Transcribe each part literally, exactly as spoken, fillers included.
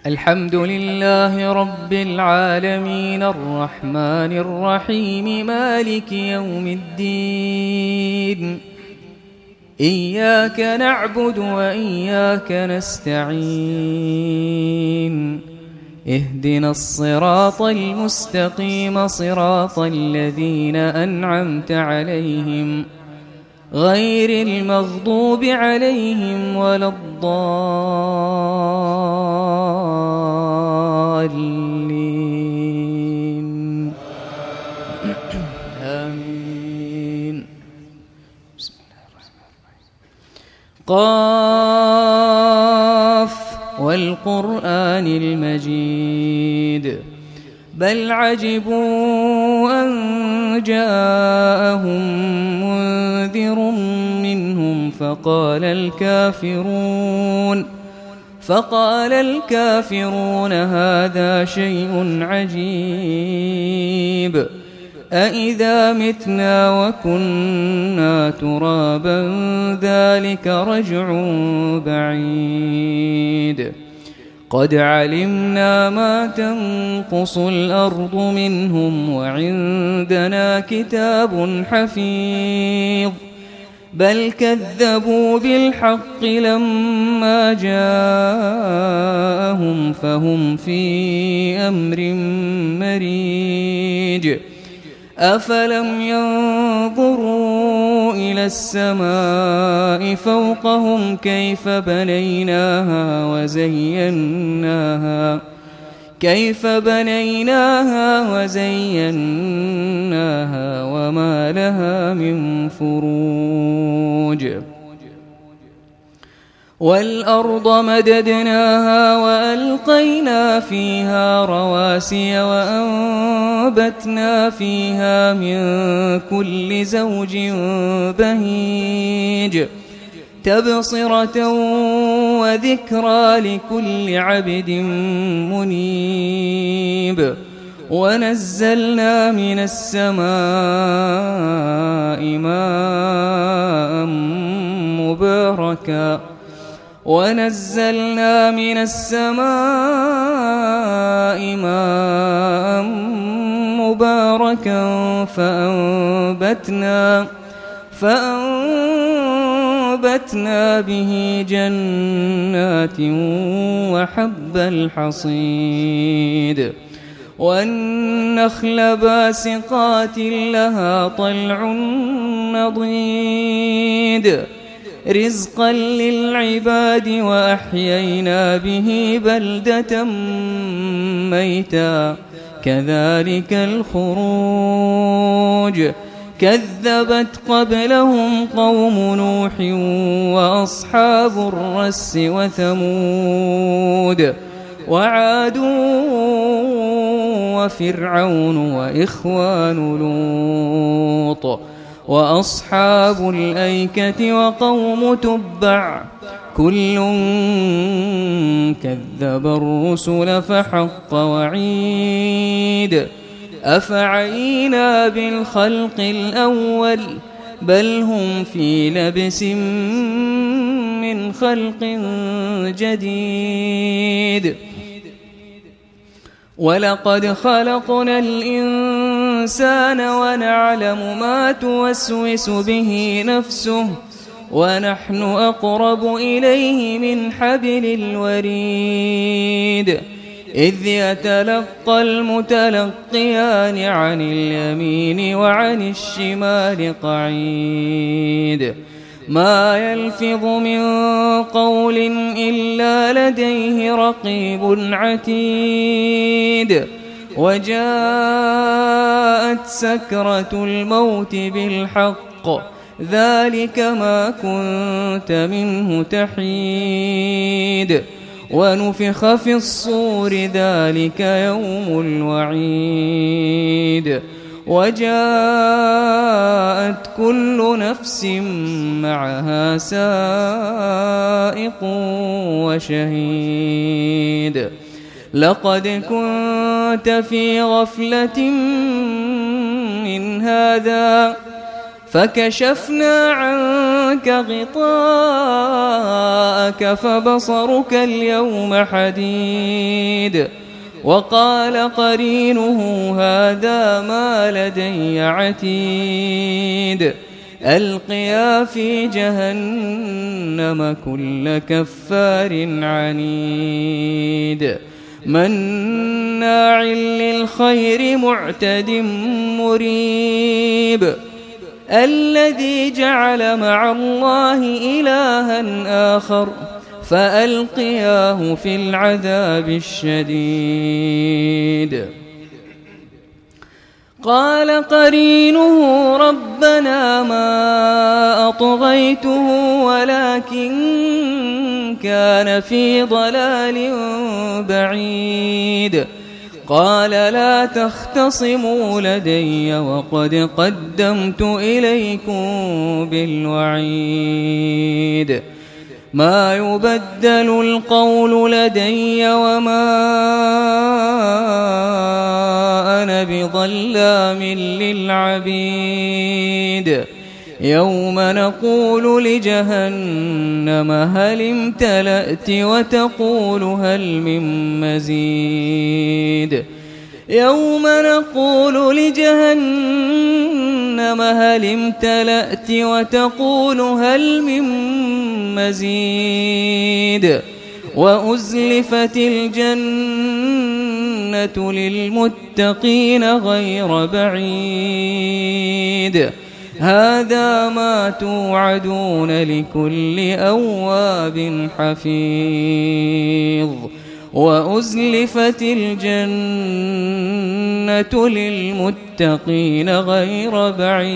الحمد لله رب العالمين الرحمن الرحيم مالك يوم الدين. إياك نعبد وإياك نستعين. اهدنا الصراط المستقيم صراط الذين أنعمت عليهم غير المغضوب عليهم ولا الضالين. آمين. بسم الله الرحمن الرحيم. قاف والقرآن المجيد بل عجبوا أن جاءهم منذر منهم فقال الكافرون فقال الكافرون هذا شيء عجيب أإذا متنا وكنا ترابا ذلك رجع بعيد قد علمنا ما تنقص الأرض منهم وعندنا كتاب حفيظ بل كذبوا بالحق لما جاءهم فهم في أمر مريج أفلم ينظروا إلى السماء فوقهم كيف بنيناها وزيناها كيف بنيناها وزيناها وما لها من فروج والأرض مددناها وألقينا فيها رواسي وأنبتنا فيها من كل زوج بهيج تبصرة وذكرى لكل عبد منيب ونزلنا من السماء ماء مباركا ونزلنا من السماء ماء مباركا فأنبتنا فأنبتنا به جنات وحب الحصيد والنخل باسقات لها طلع نضيد رزقا للعباد وأحيينا به بلدة ميتا كذلك الخروج كذبت قبلهم قوم نوح وأصحاب الرس وثمود وعاد وفرعون وإخوان لوط وأصحاب الأيكة وقوم تبع كل كذب الرسل فحق وعيد أفعينا بالخلق الأول بل هم في لبس من خلق جديد ولقد خلقنا الإنسان ونعلم ما توسوس به نفسه ونحن أقرب إليه من حبل الوريد إذ يتلقى المتلقيان عن اليمين وعن الشمال قعيد ما يلفظ من قول إلا لديه رقيب عتيد وجاءت سكرة الموت بالحق ذلك ما كنت منه تحيد ونفخ في الصور ذلك يوم الوعيد وجاءت كل نفس معها سائق وشهيد لقد كنت في غفلة من هذا فكشفنا عنك عنك غطاءك فبصرك اليوم حديد وقال قرينه هذا ما لدي عتيد ألقيا في جهنم كل كفار عنيد مناع للخير معتد مريب الذي جعل مع الله إلها آخر فألقياه في العذاب الشديد قال قرينه ربنا ما أطغيته ولكن كان في ضلال بعيد قال لا تختصموا لدي وقد قدمت إليكم بالوعيد ما يبدل القول لدي وما أنا بظلام للعبيد يوم نقول لجهنم هل امتلأت وتقول هل من مزيد يوم نقول لجهنم هل امتلأت وتقول هل من مزيد وأزلفت الجنة للمتقين غير بعيد هذا ما توعدون لكل أواب حفيظ وأزلفت الجنة للمتقين غير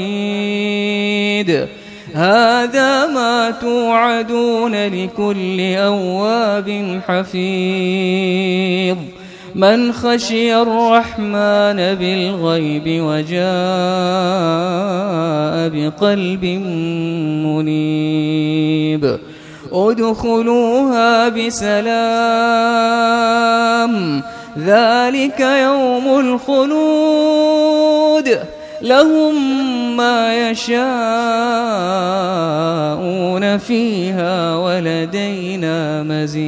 بعيد هذا ما توعدون لكل أواب حفيظ من خشي الرحمن بالغيب وجاء بقلب منيب ادخلوها بسلام ذلك يوم الخلود لهم ما يشاءون فيها ولدينا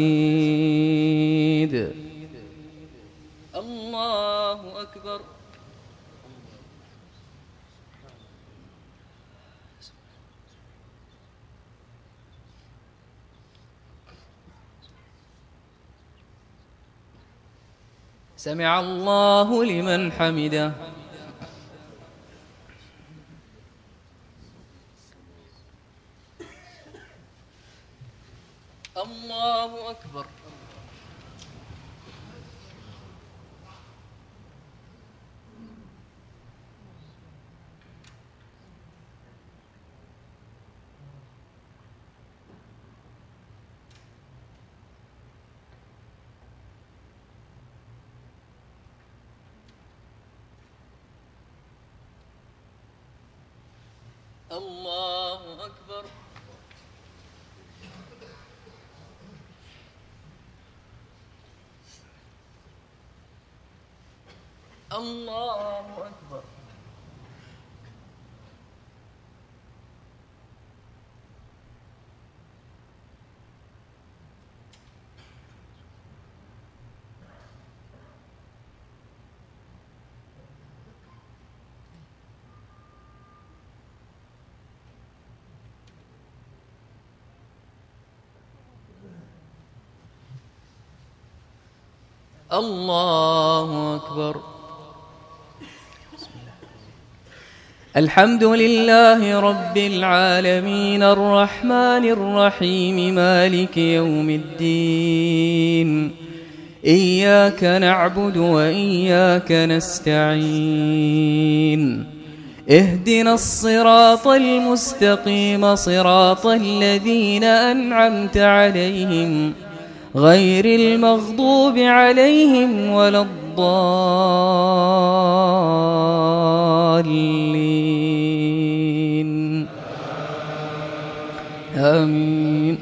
مزيد الله أكبر سمع الله لمن حمده الله أكبر الله أكبر الله أكبر الله أكبر الحمد لله رب العالمين الرحمن الرحيم مالك يوم الدين إياك نعبد وإياك نستعين اهدنا الصراط المستقيم صراط الذين أنعمت عليهم غير المغضوب عليهم ولا الضالين آمين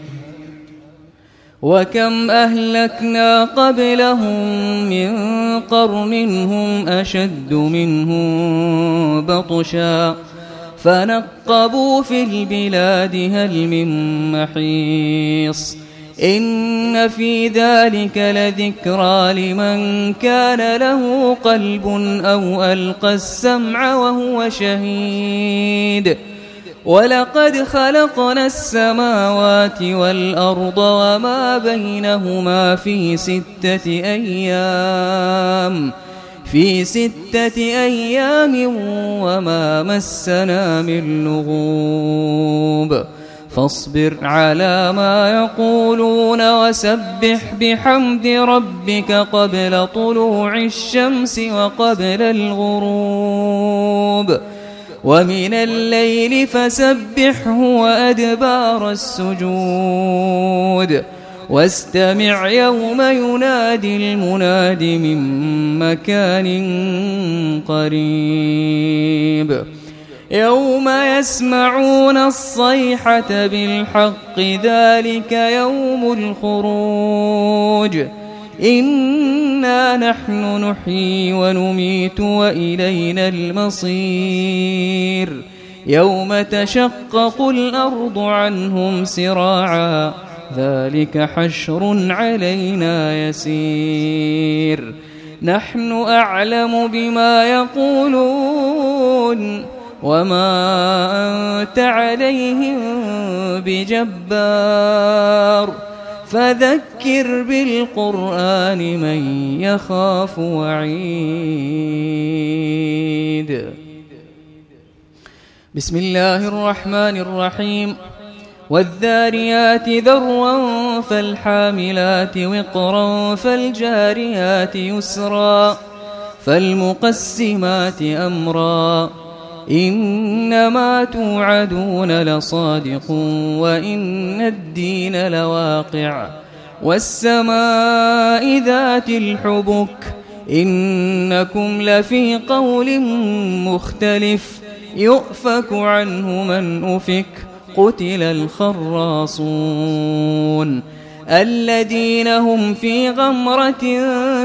وكم أهلكنا قبلهم من قرن هم أشد منهم بطشا فنقبوا في البلاد هل من محيص إن في ذلك لذكرى لمن كان له قلب أو ألقى السمع وهو شهيد ولقد خلقنا السماوات والأرض وما بينهما في ستة أيام في ستة أيام وما مسنا من لغوب فاصبر على ما يقولون وسبح بحمد ربك قبل طلوع الشمس وقبل الغروب ومن الليل فسبحه وأدبار السجود واستمع يوم ينادي المناد من مكان قريب يوم يسمعون الصيحة بالحق ذلك يوم الخروج إنا نحن نحيي ونميت وإلينا المصير يوم تشقق الأرض عنهم سراعا ذلك حشر علينا يسير نحن أعلم بما يقولون وما أنت عليهم بجبار فذكر بالقرآن من يخاف وعيد بسم الله الرحمن الرحيم والذاريات ذروا فالحاملات وقرا فالجاريات يسرا فالمقسمات أمرا إنما توعدون لصادق وإن الدين لواقع والسماء ذات الحبك إنكم لفي قول مختلف يؤفك عنه من أفك قتل الخراصون الذين هم في غمرة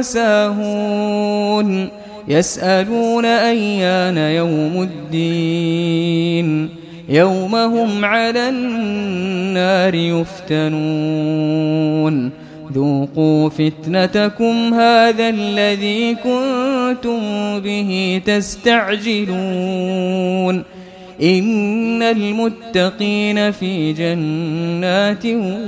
ساهون يسألون أيان يوم الدين يوم هم على النار يفتنون ذوقوا فتنتكم هذا الذي كنتم به تستعجلون إن المتقين في جنات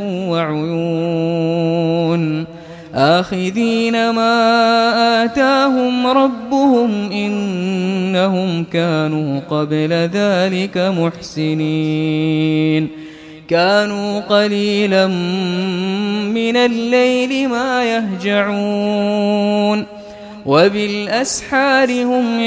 وعيون آخذين ما آتاهم ربهم إنهم كانوا قبل ذلك محسنين كانوا قليلا من الليل ما يهجعون وبالأسحار هم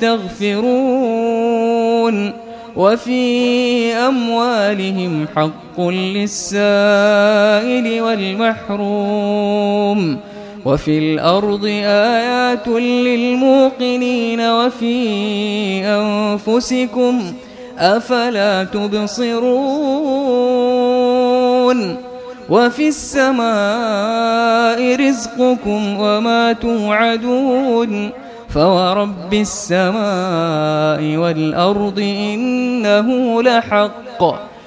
يستغفرون وفي أموالهم حق للسائل والمحروم وفي الأرض آيات للموقنين وفي أنفسكم أفلا تبصرون وفي السماء رزقكم وما توعدون فورب السماء والأرض إنه لحق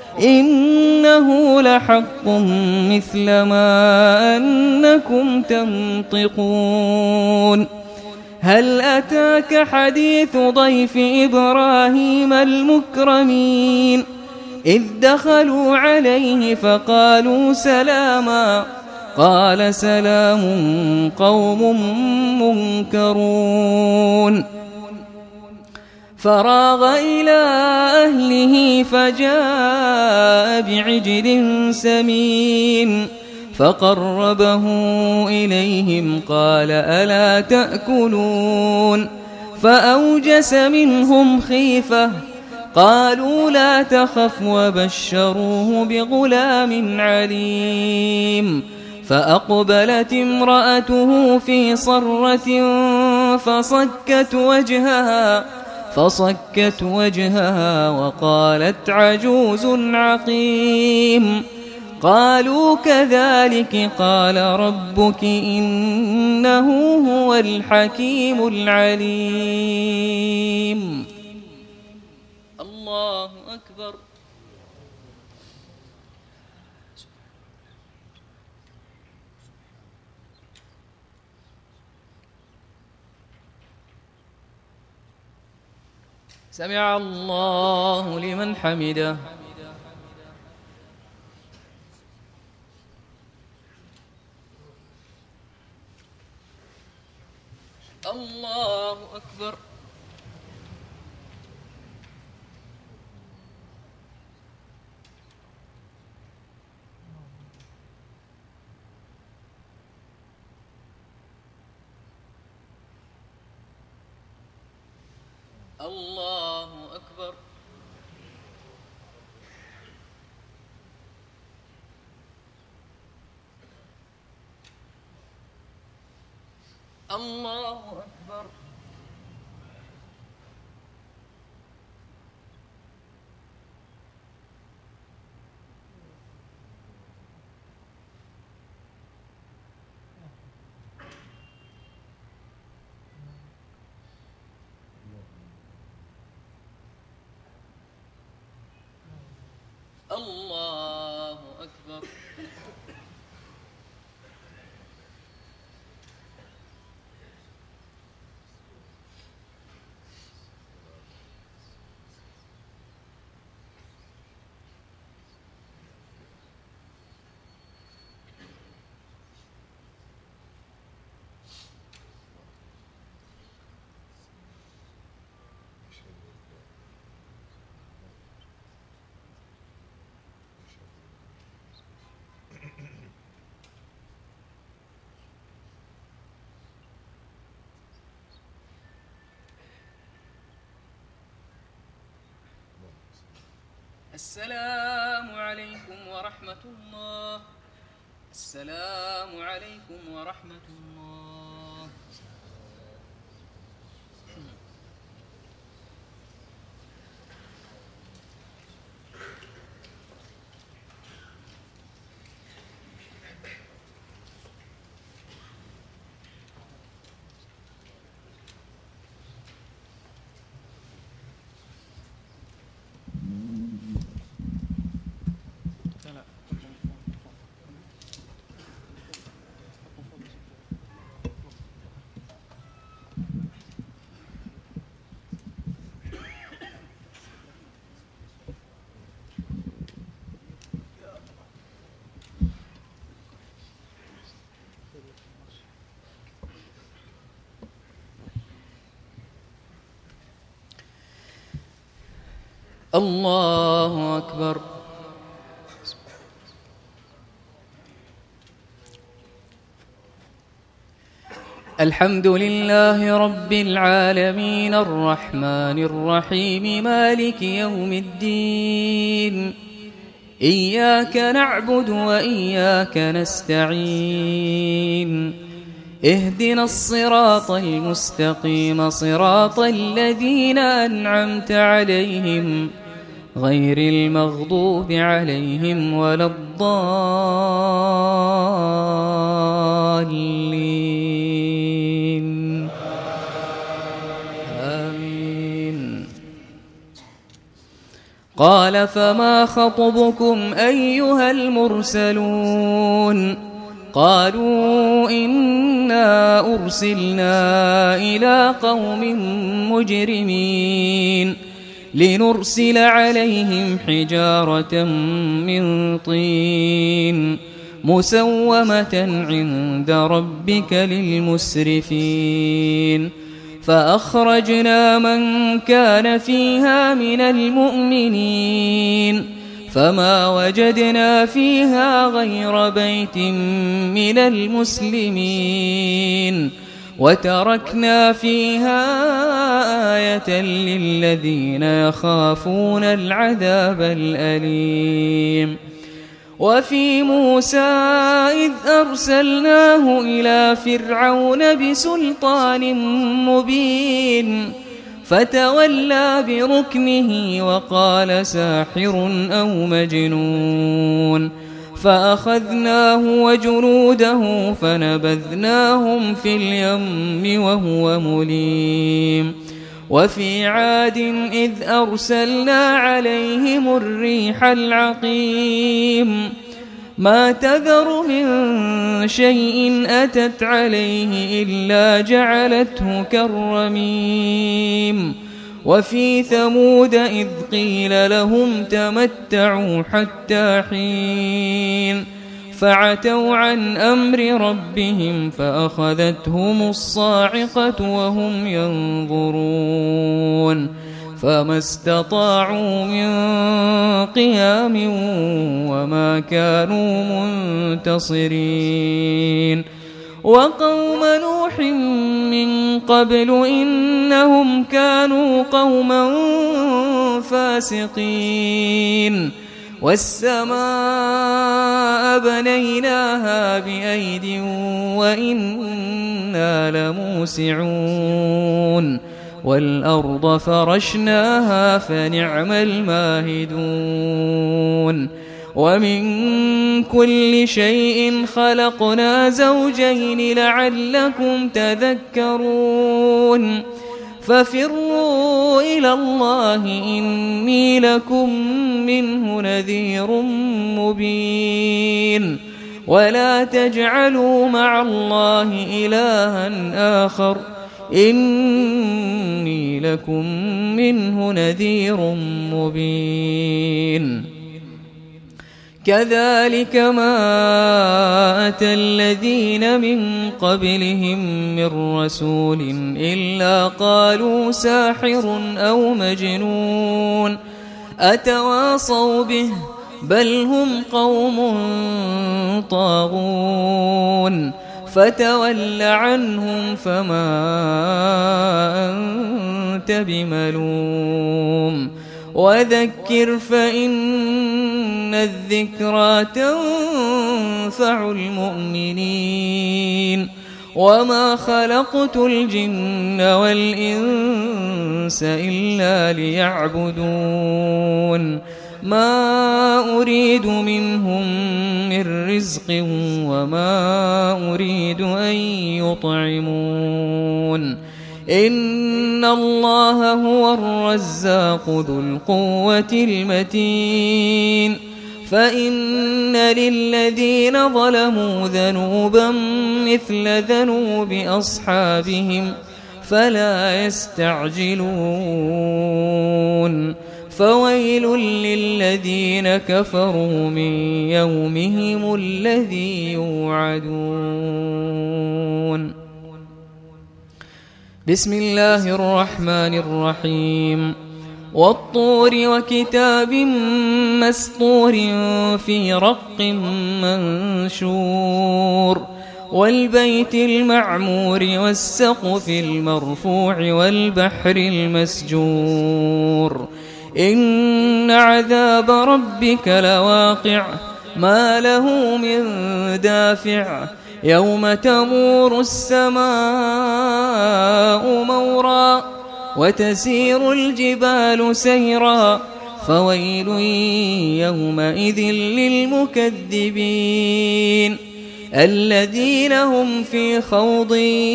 إنه لحق مثل ما أنكم تنطقون هل أتاك حديث ضيف إبراهيم المكرمين إذ دخلوا عليه فقالوا سلاما قال سلام قوم منكرون فراغ إلى أهله فجاء بعجل سمين فقربه إليهم قال ألا تأكلون فأوجس منهم خيفة قالوا لا تخف وبشروه بغلام عليم فأقبلت امرأته في صرة فصكت وجهها فصكت وجهها وقالت عجوز عقيم قالوا كذلك قال ربك إنه هو الحكيم العليم الله سمع الله لمن حمده. الله أكبر. الله أكبر. الله أكبر. الله أكبر. السلام عليكم ورحمة الله. السلام عليكم ورحمة الله. الله أكبر. الحمد لله رب العالمين الرحمن الرحيم مالك يوم الدين. إياك نعبد وإياك نستعين. اهدنا الصراط المستقيم صراط الذين أنعمت عليهم غير المغضوب عليهم ولا الضالين. آمين. قال فما خطبكم أيها المرسلون؟ قالوا إنا أرسلنا إلى قوم مجرمين لنرسل عليهم حجارة من طين مسومة عند ربك للمسرفين. فأخرجنا من كان فيها من المؤمنين فما وجدنا فيها غير بيت من المسلمين وتركنا فيها آية للذين يخافون العذاب الأليم. وفي موسى إذ أرسلناه إلى فرعون بسلطان مبين فتولى بركنه وقال ساحر أو مجنون. فأخذناه وجنوده فنبذناهم في اليم وهو مليم. وفي عاد إذ أرسلنا عليهم الريح العقيم ما تذر من شيء أتت عليه إلا جعلته كالرميم. وفي ثمود إذ قيل لهم تمتعوا حتى حين فعتوا عن أمر ربهم فأخذتهم الصاعقة وهم ينظرون فما استطاعوا من قيام وما كانوا منتصرين وقوم نوح من قبل إنهم كانوا قوما فاسقين والسماء بنيناها بأيد وإنا لموسعون والأرض فرشناها فنعم الماهدون ومن كل شيء خلقنا زوجين لعلكم تذكرون ففروا إلى الله إني لكم منه نذير مبين ولا تجعلوا مع الله إلها آخر إني لكم منه نذير مبين كذلك ما أتى الذين من قبلهم من رسول إلا قالوا ساحر أو مجنون أتواصوا به بل هم قوم طاغون فتول عنهم فما أنت بملوم وذكر فإن الذكرى تنفع المؤمنين وما خلقت الجن والإنس إلا ليعبدون ما أريد منهم من رزق وما أريد أن يطعمون إن الله هو الرزاق ذو القوة المتين فإن للذين ظلموا ذنوبا مثل ذنوب أصحابهم فلا يستعجلون فويل للذين كفروا من يومهم الذي يوعدون بسم الله الرحمن الرحيم والطور وكتاب مسطور في رق منشور والبيت المعمور والسقف المرفوع والبحر المسجور إن عذاب ربك لواقع ما له من دافع يوم تمور السماء مورا وتسير الجبال سيرا فويل يومئذ للمكذبين الذين هم في خوض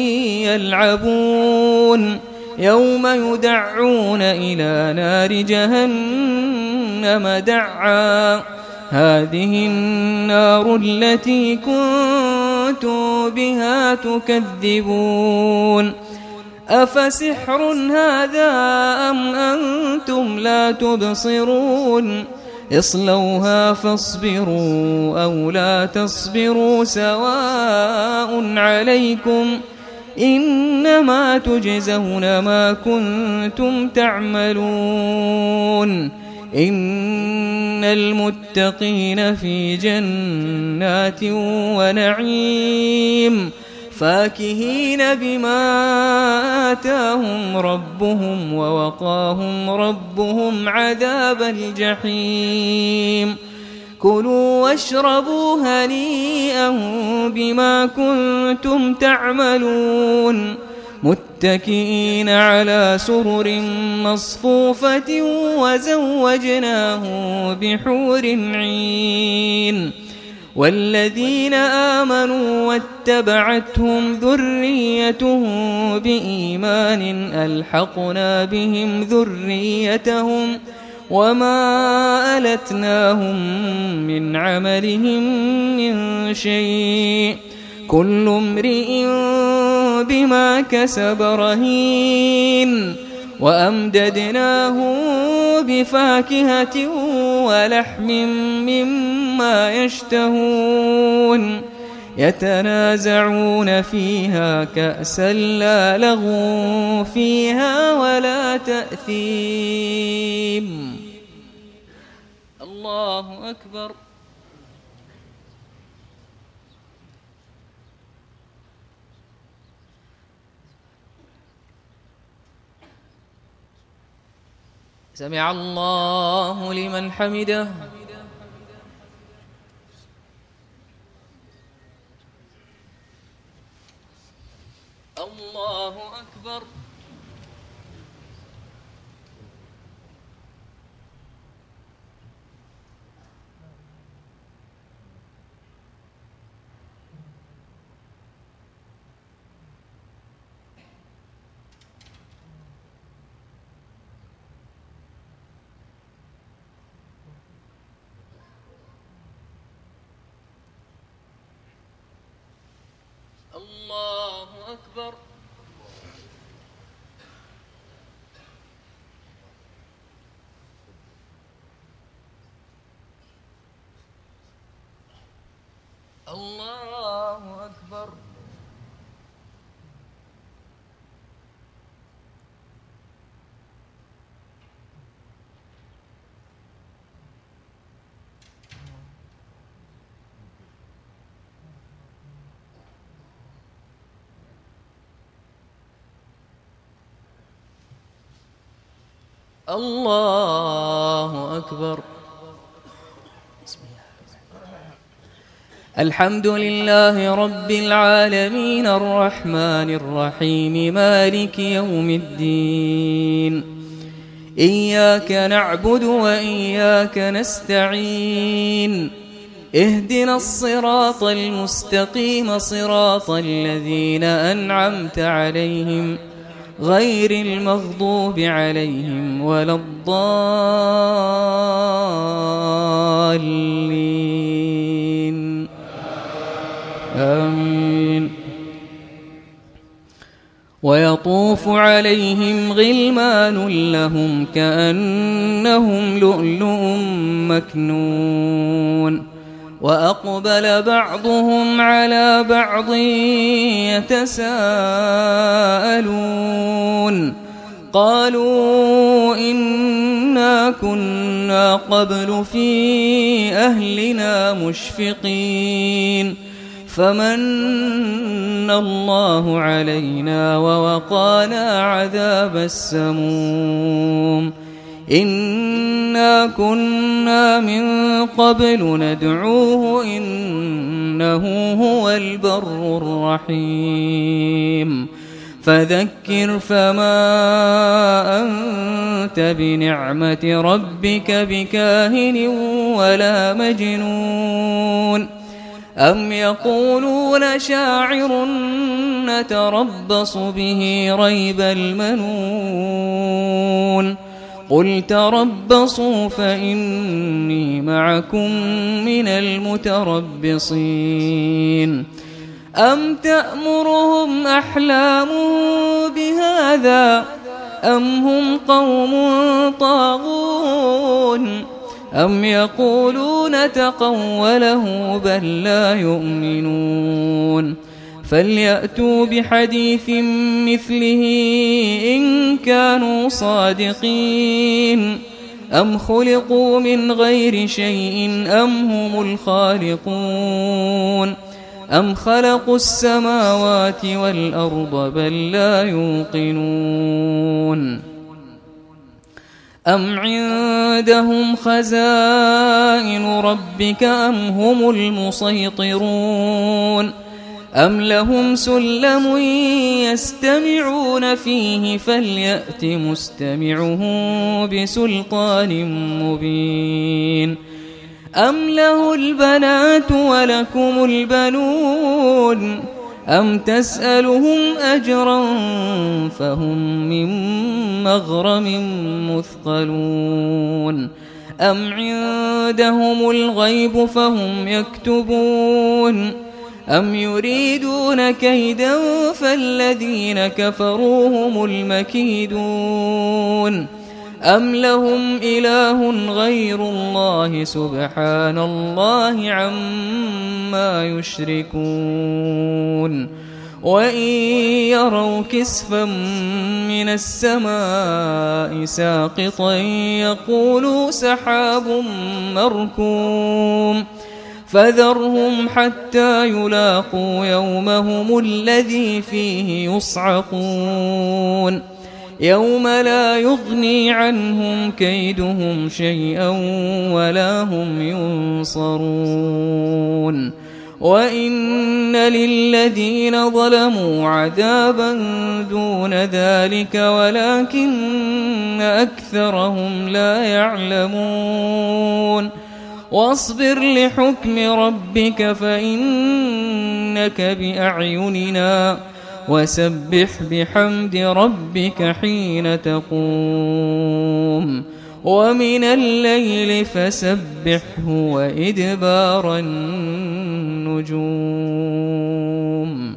يلعبون يوم يدعون إلى نار جهنم دعا هذه النار التي كنتم بها تكذبون أفسحر هذا أم أنتم لا تبصرون اصلوها فاصبروا أو لا تصبروا سواء عليكم إنما تجزون ما كنتم تعملون إن المتقين في جنات ونعيم فاكهين بما آتاهم ربهم ووقاهم ربهم عذاب الجحيم كلوا واشربوا هنيئا بما كنتم تعملون متكئين على سرر مصفوفة وزوجناهم بحور عين والذين آمنوا واتبعتهم ذريتهم بإيمان ألحقنا بهم ذريتهم وما ألتناهم من عملهم من شيء كل امرئ بما كسب رهين وأمددناهم بفاكهة ولحم مما يشتهون يتنازعون فيها كأسا لا لغو فيها ولا تأثيم. الله أكبر. سمع الله لمن حمده. الله أكبر. الله أكبر. الله أكبر. الله أكبر. الحمد لله رب العالمين الرحمن الرحيم مالك يوم الدين. إياك نعبد وإياك نستعين. اهدنا الصراط المستقيم صراط الذين أنعمت عليهم غير المغضوب عليهم ولا الضالين. آمين. ويطوف عليهم غلمان لهم كأنهم لؤلؤ مكنون وأقبل بعضهم على بعض يتساءلون قالوا إنا كنا قبل في أهلنا مشفقين فمن الله علينا ووقانا عذاب السموم إنا كنا من قبل ندعوه إنه هو البر الرحيم فذكر فما أنت بنعمة ربك بكاهن ولا مجنون أم يقولون شاعر نتربص به ريب المنون قل تربصوا فإني معكم من المتربصين أم تأمرهم أحلامهم بهذا أم هم قوم طاغون أم يقولون تقوله بل لا يؤمنون فليأتوا بحديث مثله إن كانوا صادقين أم خلقوا من غير شيء أم هم الخالقون أم خلقوا السماوات والأرض بل لا يوقنون أم عندهم خزائن ربك أم هم المسيطرون أم لهم سلم يستمعون فيه فليأت مستمعه بسلطان مبين أم له البنات ولكم البنون أم تسألهم أجرا فهم من مغرم مثقلون أم عندهم الغيب فهم يكتبون أم يريدون كيدا فالذين كفروا هم المكيدون أم لهم إله غير الله سبحان الله عما يشركون وإن يروا كسفا من السماء ساقطا يقولوا سحاب مركوم فذرهم حتى يلاقوا يومهم الذي فيه يصعقون يوم لا يغني عنهم كيدهم شيئا ولا هم ينصرون وإن للذين ظلموا عذابا دون ذلك ولكن أكثرهم لا يعلمون واصبر لحكم ربك فإنك بأعيننا وسبح بحمد ربك حين تقوم ومن الليل فسبحه وإدبار النجوم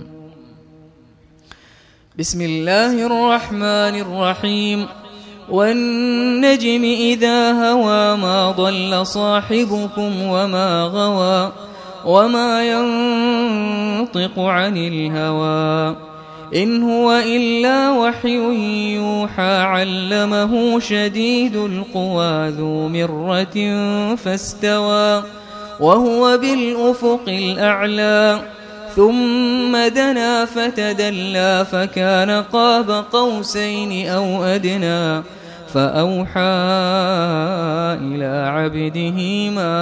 بسم الله الرحمن الرحيم والنجم إذا هوى ما ضل صاحبكم وما غوى وما ينطق عن الهوى إن هو إلا وحي يوحى علمه شديد القوى ذو مرة فاستوى وهو بالأفق الأعلى ثم دنا فتدلى فكان قاب قوسين أو أدنى فأوحى إلى عبده ما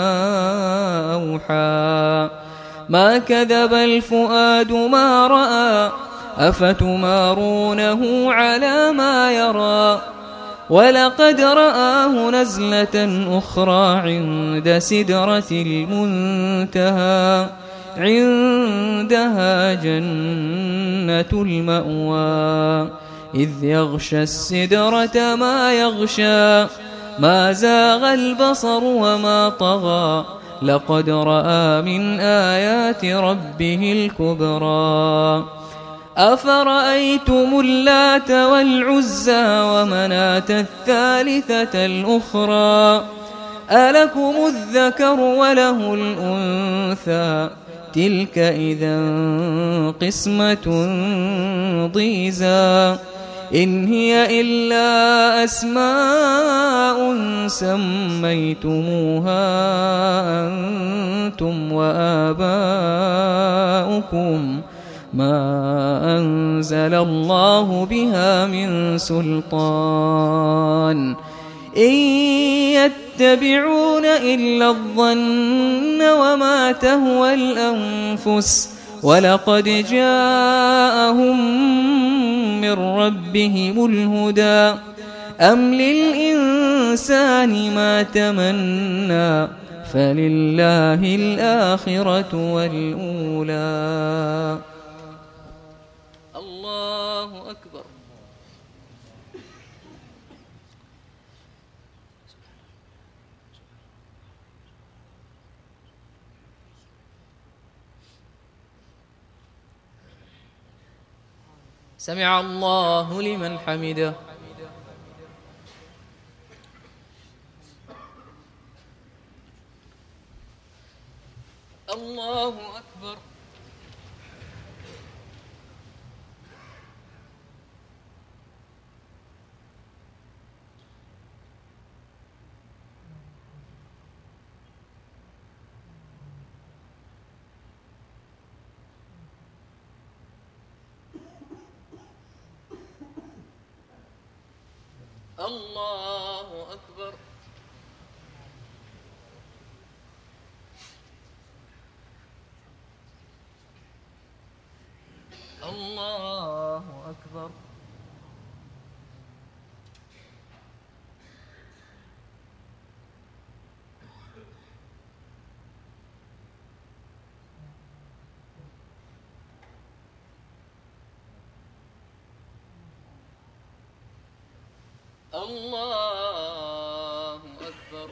أوحى ما كذب الفؤاد ما رأى أفتمارونه على ما يرى ولقد رآه نزلة أخرى عند سدرة المنتهى عندها جنة المأوى إذ يغشى السدرة ما يغشى ما زاغ البصر وما طغى لقد رأى من آيات ربه الكبرى أفرأيتم اللات والعزى ومناة الثالثة الأخرى ألكم الذكر وله الأنثى تلك إذا قسمة ضيزى إن هي إلا أسماء سميتموها أنتم وآباؤكم ما أنزل الله بها من سلطان إن يتبعون إلا الظن وما تهوى الأنفس ولقد جاءهم من ربهم الهدى أم للإنسان ما تمنى فلله الآخرة والأولى الله أكبر سمع الله لمن حمده الله أكبر الله أكبر الله أكبر الله أكبر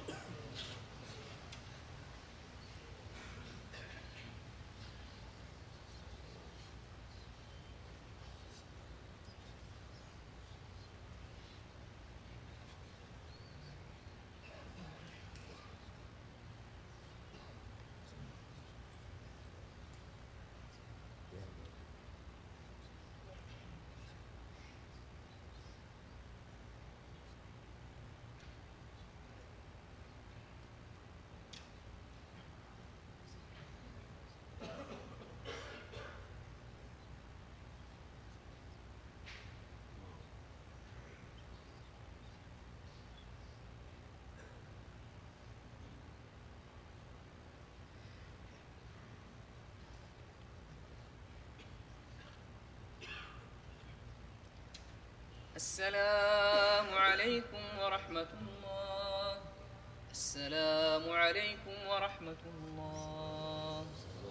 السلام عليكم ورحمة الله. السلام عليكم ورحمة الله.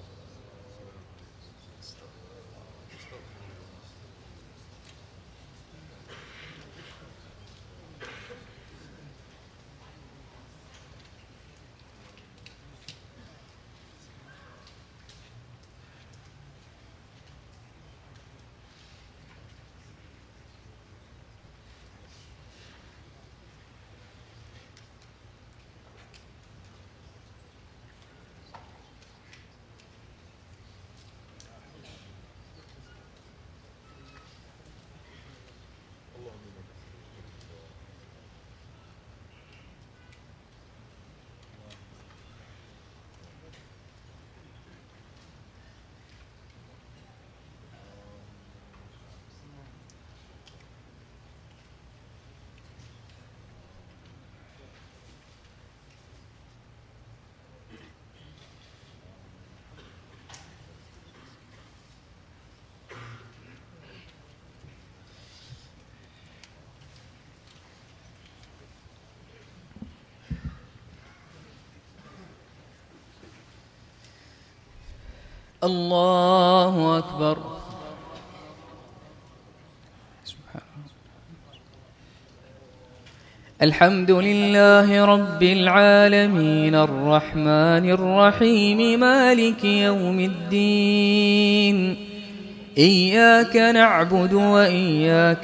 الله أكبر. الحمد لله رب العالمين الرحمن الرحيم مالك يوم الدين. إياك نعبد وإياك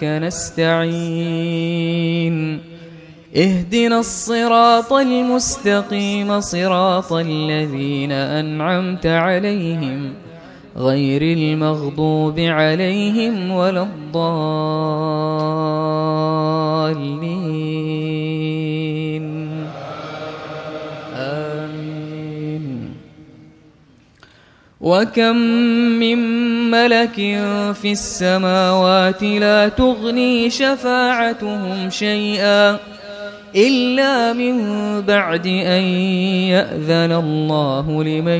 نستعين. اهدنا الصراط المستقيم صراط الذين أنعمت عليهم غير المغضوب عليهم ولا الضالين. آمين. وكم من ملك في السماوات لا تغني شفاعتهم شيئا إلا من بعد أن يأذن الله لمن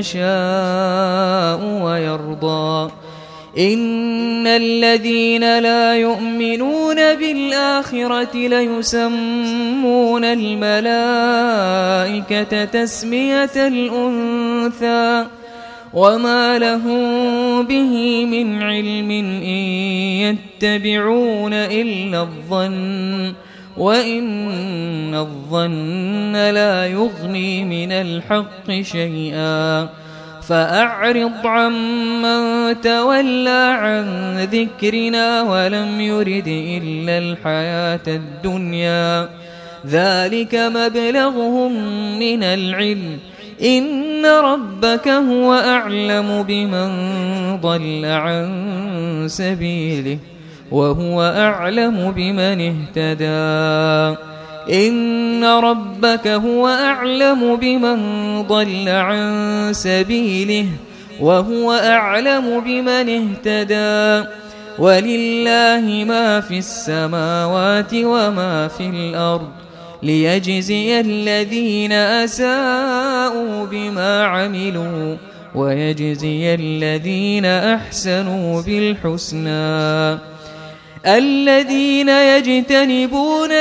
يشاء ويرضى. إن الذين لا يؤمنون بالآخرة ليسمون الملائكة تسمية الأنثى وما لهم به من علم إن يتبعون إلا الظن وإن الظن لا يغني من الحق شيئا. فأعرض عمن تولى عن ذكرنا ولم يرد إلا الحياة الدنيا ذلك مبلغهم من العلم إن ربك هو أعلم بمن ضل عن سبيله وهو أعلم بمن اهتدى. إن ربك هو أعلم بمن ضل عن سبيله وهو أعلم بمن اهتدى. ولله ما في السماوات وما في الأرض ليجزي الذين أساءوا بما عملوا ويجزي الذين أحسنوا بالحسنى. الذين يجتنبون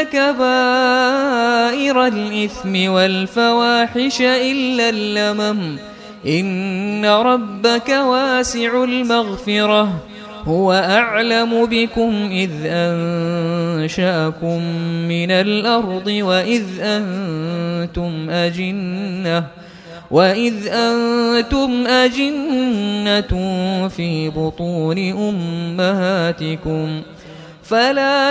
كبائر الإثم والفواحش إلا اللمم إن ربك واسع المغفرة هو أعلم بكم إذ أنشأكم من الأرض وإذ أنتم أجنة وإذ أنتم أجنة في بطون أمهاتكم فلا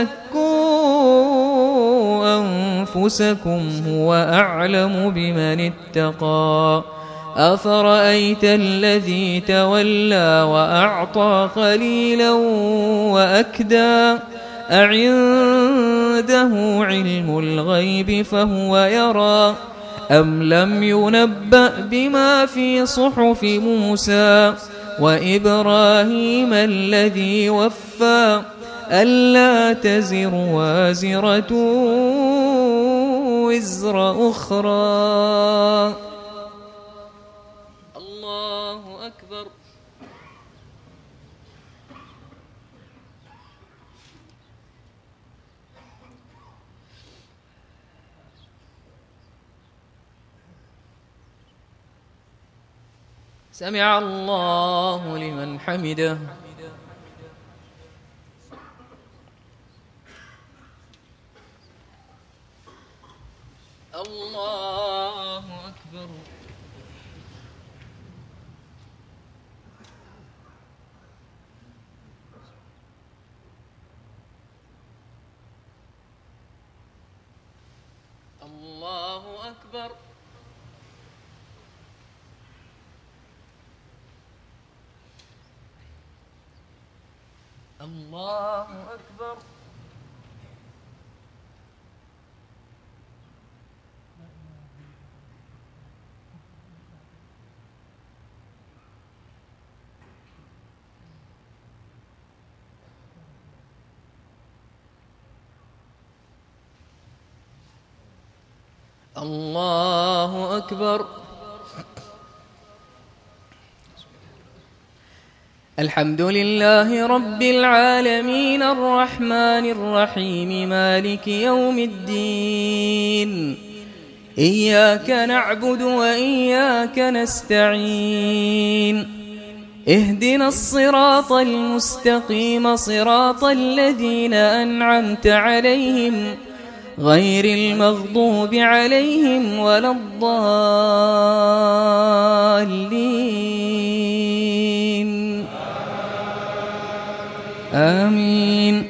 تزكوا أنفسكم هو أعلم بمن اتقى. أفرأيت الذي تولى وأعطى قليلا وأكدى أعنده علم الغيب فهو يرى أم لم ينبأ بما في صحف موسى وإبراهيم الذي وفى ألا تزر وازرة وزر أخرى. الله أكبر. سمع الله لمن حمده. الله أكبر. الله أكبر. الله أكبر. الله أكبر. الحمد لله رب العالمين الرحمن الرحيم مالك يوم الدين. إياك نعبد وإياك نستعين. اهدنا الصراط المستقيم صراط الذين أنعمت عليهم غير المغضوب عليهم ولا الضالين. آمين.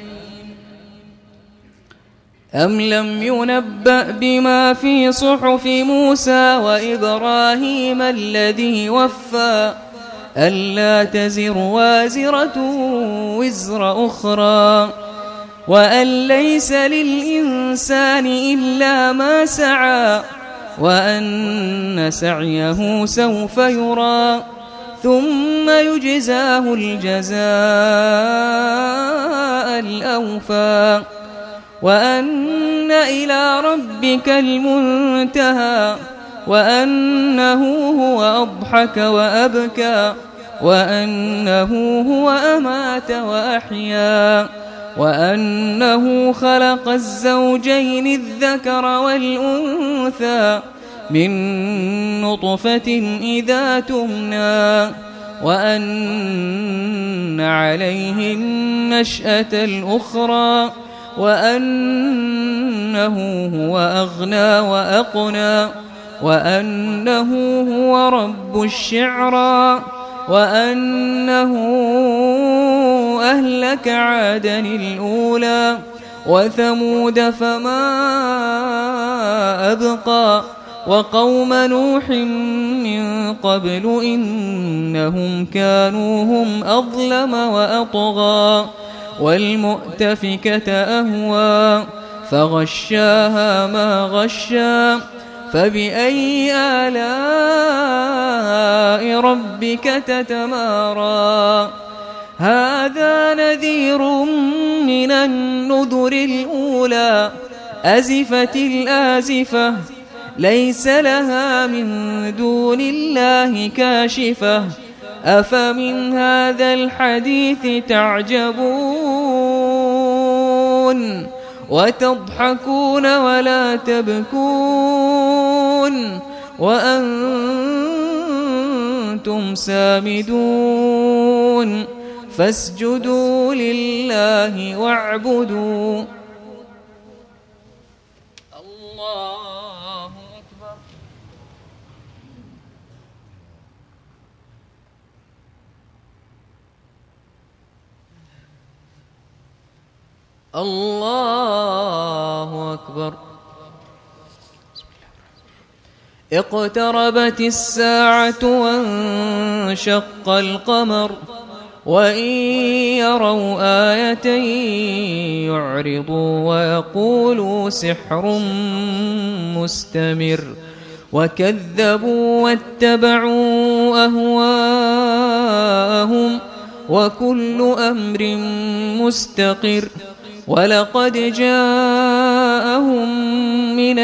أم لم ينبأ بما في صحف موسى وإبراهيم الذي وفى ألا تزر وازرة وزر أخرى وأن ليس للإنسان إلا ما سعى وأن سعيه سوف يرى ثم يجزاه الجزاء الأوفى وأن إلى ربك المنتهى وأنه هو أضحك وأبكى وأنه هو أمات وأحيا وأنه خلق الزوجين الذكر والأنثى من نطفة إذا تمنى وأن عليه النشأة الأخرى وأنه هو أغنى وأقنى وأنه هو رب الشعرى وأنه أهلك عادا الأولى وثمود فما أبقى وقوم نوح من قبل إنهم كانوا هم أظلم وأطغى والمؤتفكة أهوى فغشاها ما غشى فبأي آلاء ربك تتمارى هذا نذير من النذر الأولى أزفت الآزفة ليس لها من دون الله كاشفة أفمن هذا الحديث تعجبون وتضحكون ولا تبكون وأنتم سامدون فاسجدوا لله واعبدوا. الله أكبر. الله أكبر. اقتربت الساعة وانشق القمر وإن يروا آية يعرضوا ويقولوا سحر مستمر وكذبوا واتبعوا أهواءهم وكل أمر مستقر ولقد جاءهم من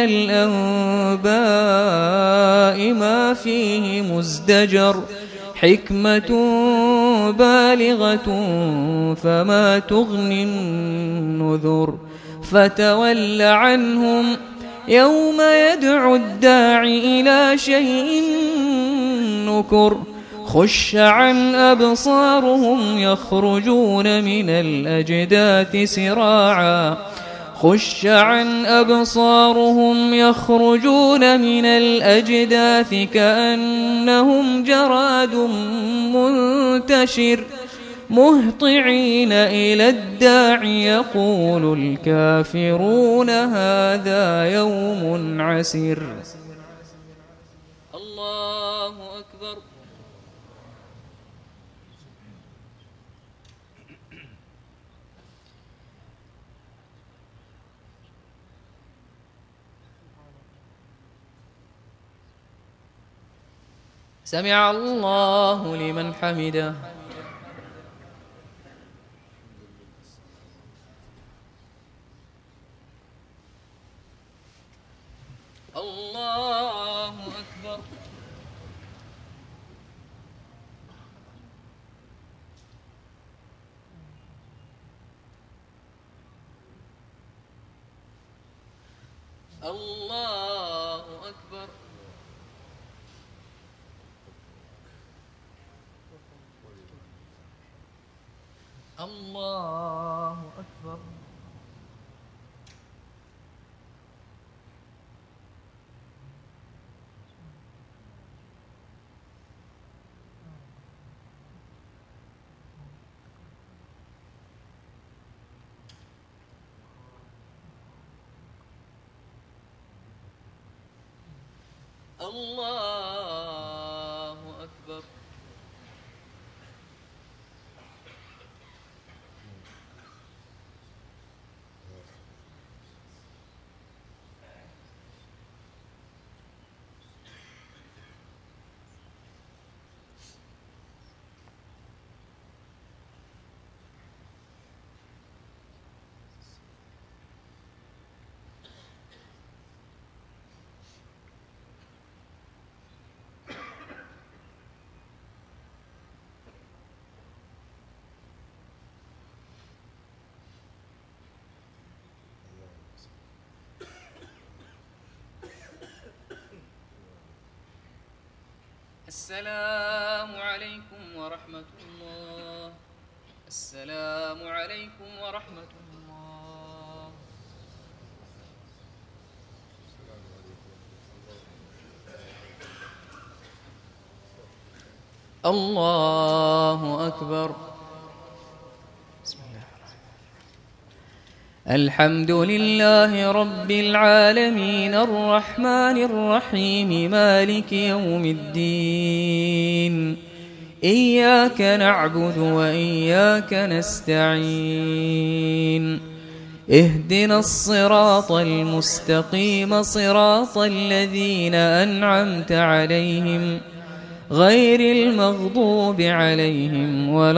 الأنباء ما فيه مزدجر حكمة بالغة فما تغني النذر فتول عنهم يوم يدعو الداعي إلى شيء نكر خش عن أبصارهم يخرجون من الأجداث سراعا خش عن أبصارهم يخرجون من الأجداث كأنهم جراد منتشر مهطعين إلى الداع يقول الكافرون هذا يوم عسير. الله أكبر. سمع الله لمن حمده. الله أكبر. الله أكبر. الله أكبر. الله أكبر. السلام عليكم ورحمة الله. السلام عليكم ورحمة الله. الله أكبر. بسم الله الرحمن الرحيم. الحمد لله رب العالمين الرحمن الرحيم مالك يوم الدين إياك نعبد وإياك نستعين اهدنا الصراط المستقيم صراط الذين أنعمت عليهم غير المغضوب عليهم ولا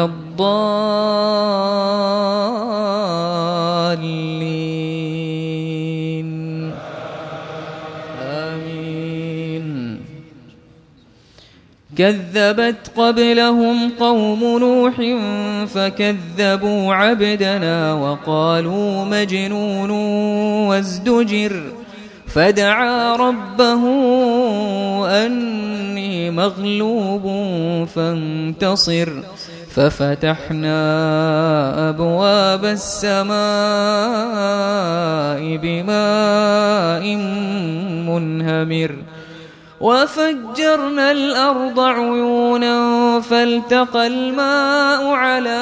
الضالين آمين. كذبت قبلهم قوم نوح فكذبوا عبدنا وقالوا مجنون وازدجر فدعا ربه أني مغلوب فانتصر ففتحنا أبواب السماء بماء منهمر وفجرنا الأرض عيونا فالتقى الماء على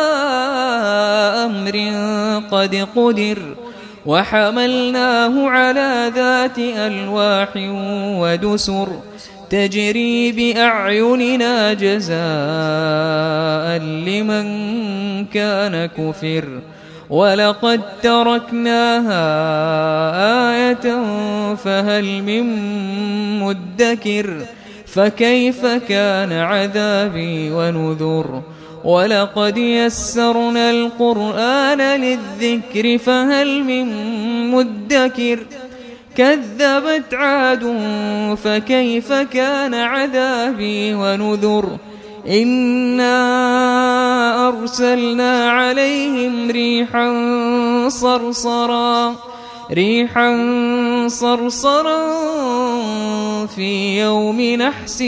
أمر قد قدر وحملناه على ذات ألواح ودسر تجري بأعيننا جزاء لمن كان كفر ولقد تركناها آية فهل من مدكر فكيف كان عذابي ونذر ولقد يسرنا القرآن للذكر فهل من مدكر كذبت عاد فكيف كان عذابي ونذر إنا أرسلنا عليهم ريحا صرصرا ريحا صرصرا في يوم نحس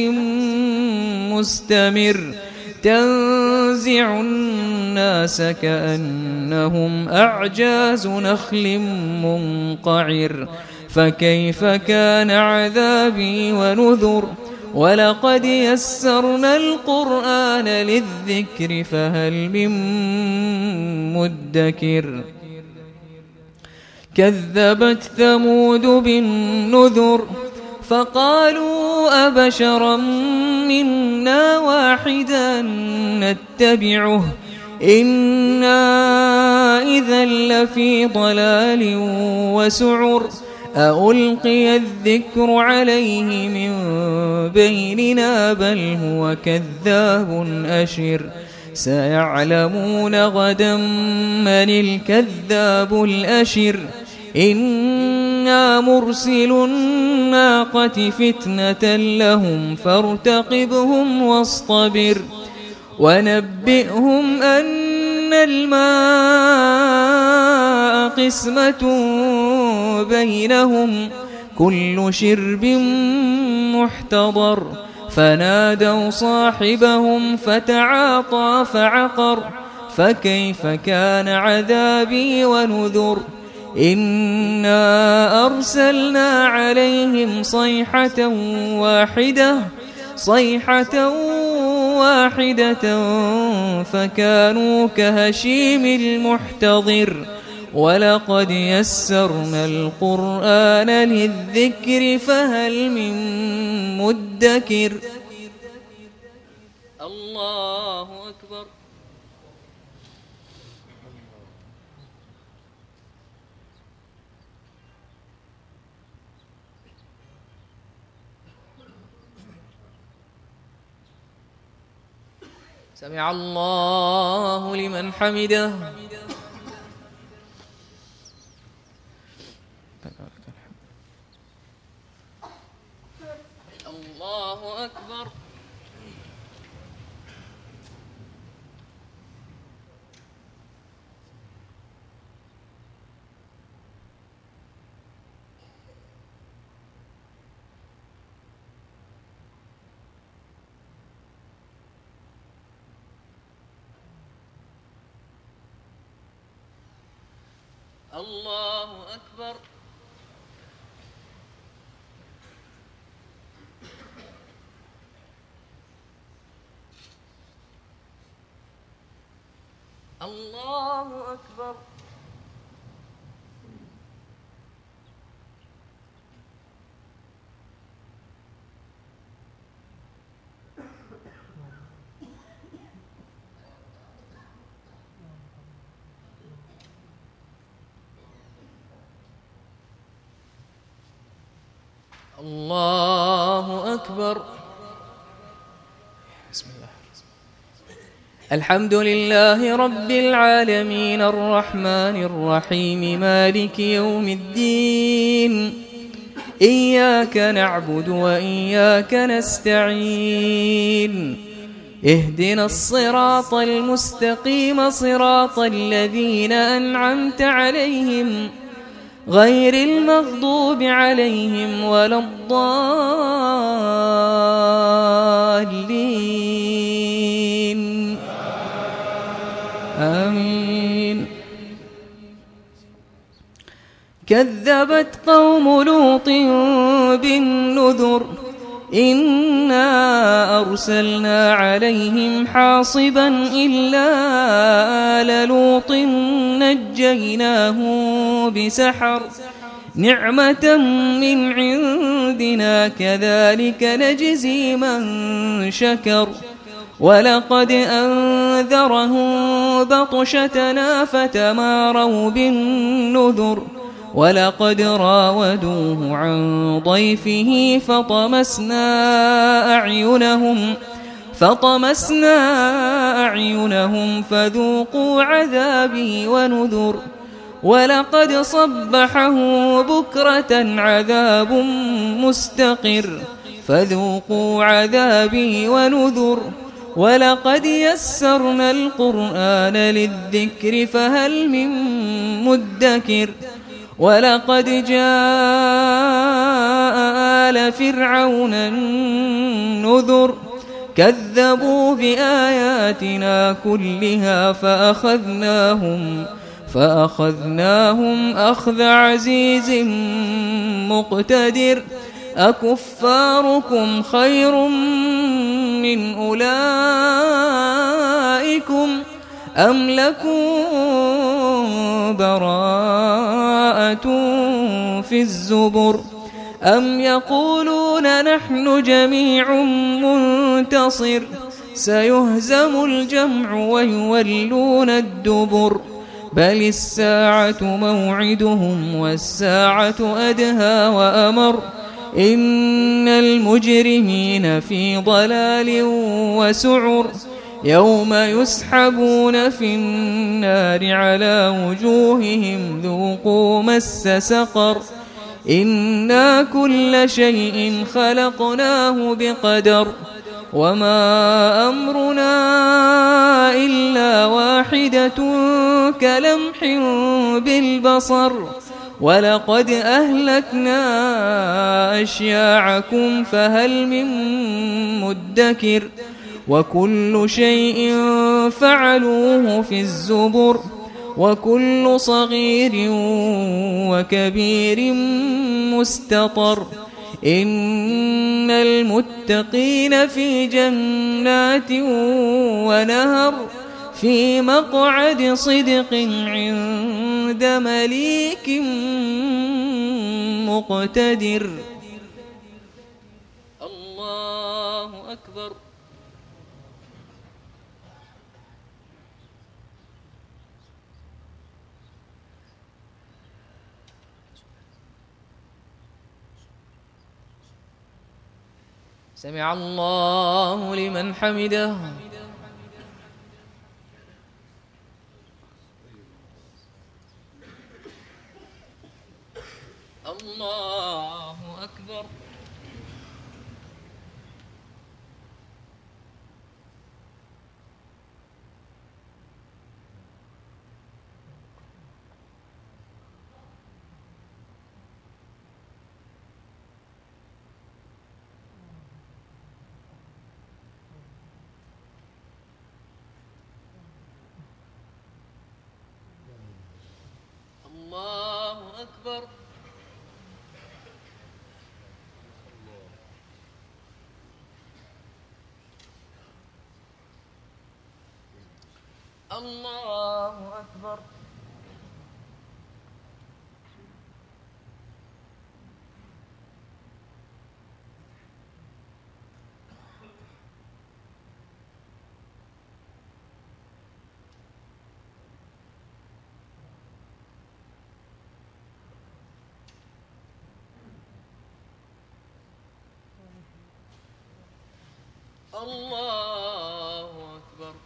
مستمر تنزع الناس كأنهم أعجاز نخل منقعر فكيف كان عذابي ونذر ولقد يسرنا القرآن للذكر فهل من مدكر كذبت ثمود بالنذر فقالوا أبشرا منا واحدا نتبعه إنا إذا لفي ضلال وسعر أألقي الذكر عليه من بيننا بل هو كذاب أشر سيعلمون غدا من الكذاب الأشر إنا مرسل الناقة فتنة لهم فارتقبهم واصطبر ونبئهم أن الماء قسمة بينهم كل شرب محتضر فنادوا صاحبهم فتعاطى فعقر فكيف كان عذابي ونذر إنا أرسلنا عليهم صيحة واحدة صيحة واحدة فكانوا كهشيم المحتضر ولقد يسرنا القرآن للذكر فهل من مدكر الله أكبر سمع الله لمن حمده الله أكبر الله أكبر الله أكبر الله أكبر بسم الله الحمد لله رب العالمين الرحمن الرحيم مالك يوم الدين إياك نعبد وإياك نستعين اهدنا الصراط المستقيم صراط الذين أنعمت عليهم غير المغضوب عليهم ولا الضالين آمين كذبت قوم لوط بالنذر إنا أرسلنا عليهم حاصبا إلا آل لوط نجيناهم بسحر نعمة من عندنا كذلك نجزي من شكر ولقد أنذرهم بطشتنا فتماروا بالنذر ولقد راودوه عن ضيفه فطمسنا أعينهم فطمسنا أعينهم فذوقوا عذابي ونذر ولقد صبحه بكرة عذاب مستقر فذوقوا عذابي ونذر ولقد يسرنا القرآن للذكر فهل من مدكر ولقد جاء آل فرعون النذر كذبوا بآياتنا كلها فأخذناهم فأخذناهم أخذ عزيز مقتدر أكفاركم خير من أولئكم أم لكم براءة في الزبر أم يقولون نحن جميع منتصر سيهزم الجمع ويولون الدبر بل الساعة موعدهم والساعة أدهى وأمر إن المجرمين في ضلال وسعر يوم يسحبون في النار على وجوههم ذوقوا مس سقر إنا كل شيء خلقناه بقدر وما أمرنا إلا واحدة كلمح بالبصر ولقد أهلكنا أشياعكم فهل من مدكر وكل شيء فعلوه في الزبر وكل صغير وكبير مستطر إن المتقين في جنات ونهر في مقعد صدق عند مليك مقتدر. الله أكبر. سمع الله لمن حمده. الله أكبر. الله أكبر. الله أكبر. الله أكبر.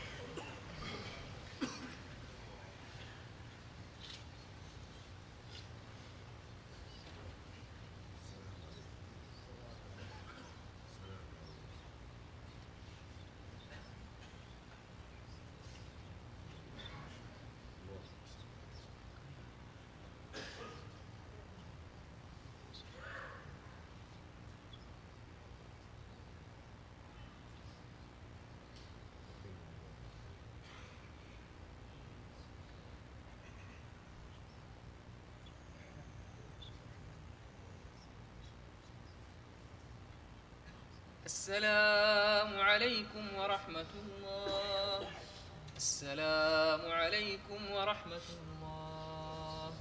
السلام عليكم ورحمة الله. السلام عليكم ورحمة الله.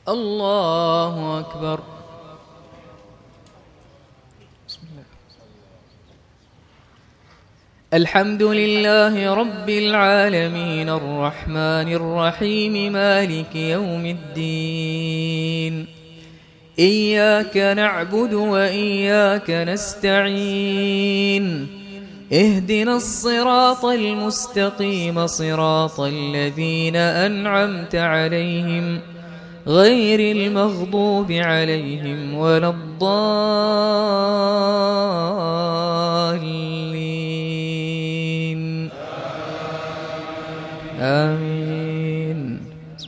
الله أكبر. بسم الله. الحمد لله رب العالمين الرحمن الرحيم مالك يوم الدين. إياك نعبد وإياك نستعين. اهدنا الصراط المستقيم صراط الذين أنعمت عليهم غير المغضوب عليهم ولا الضالين. آمين.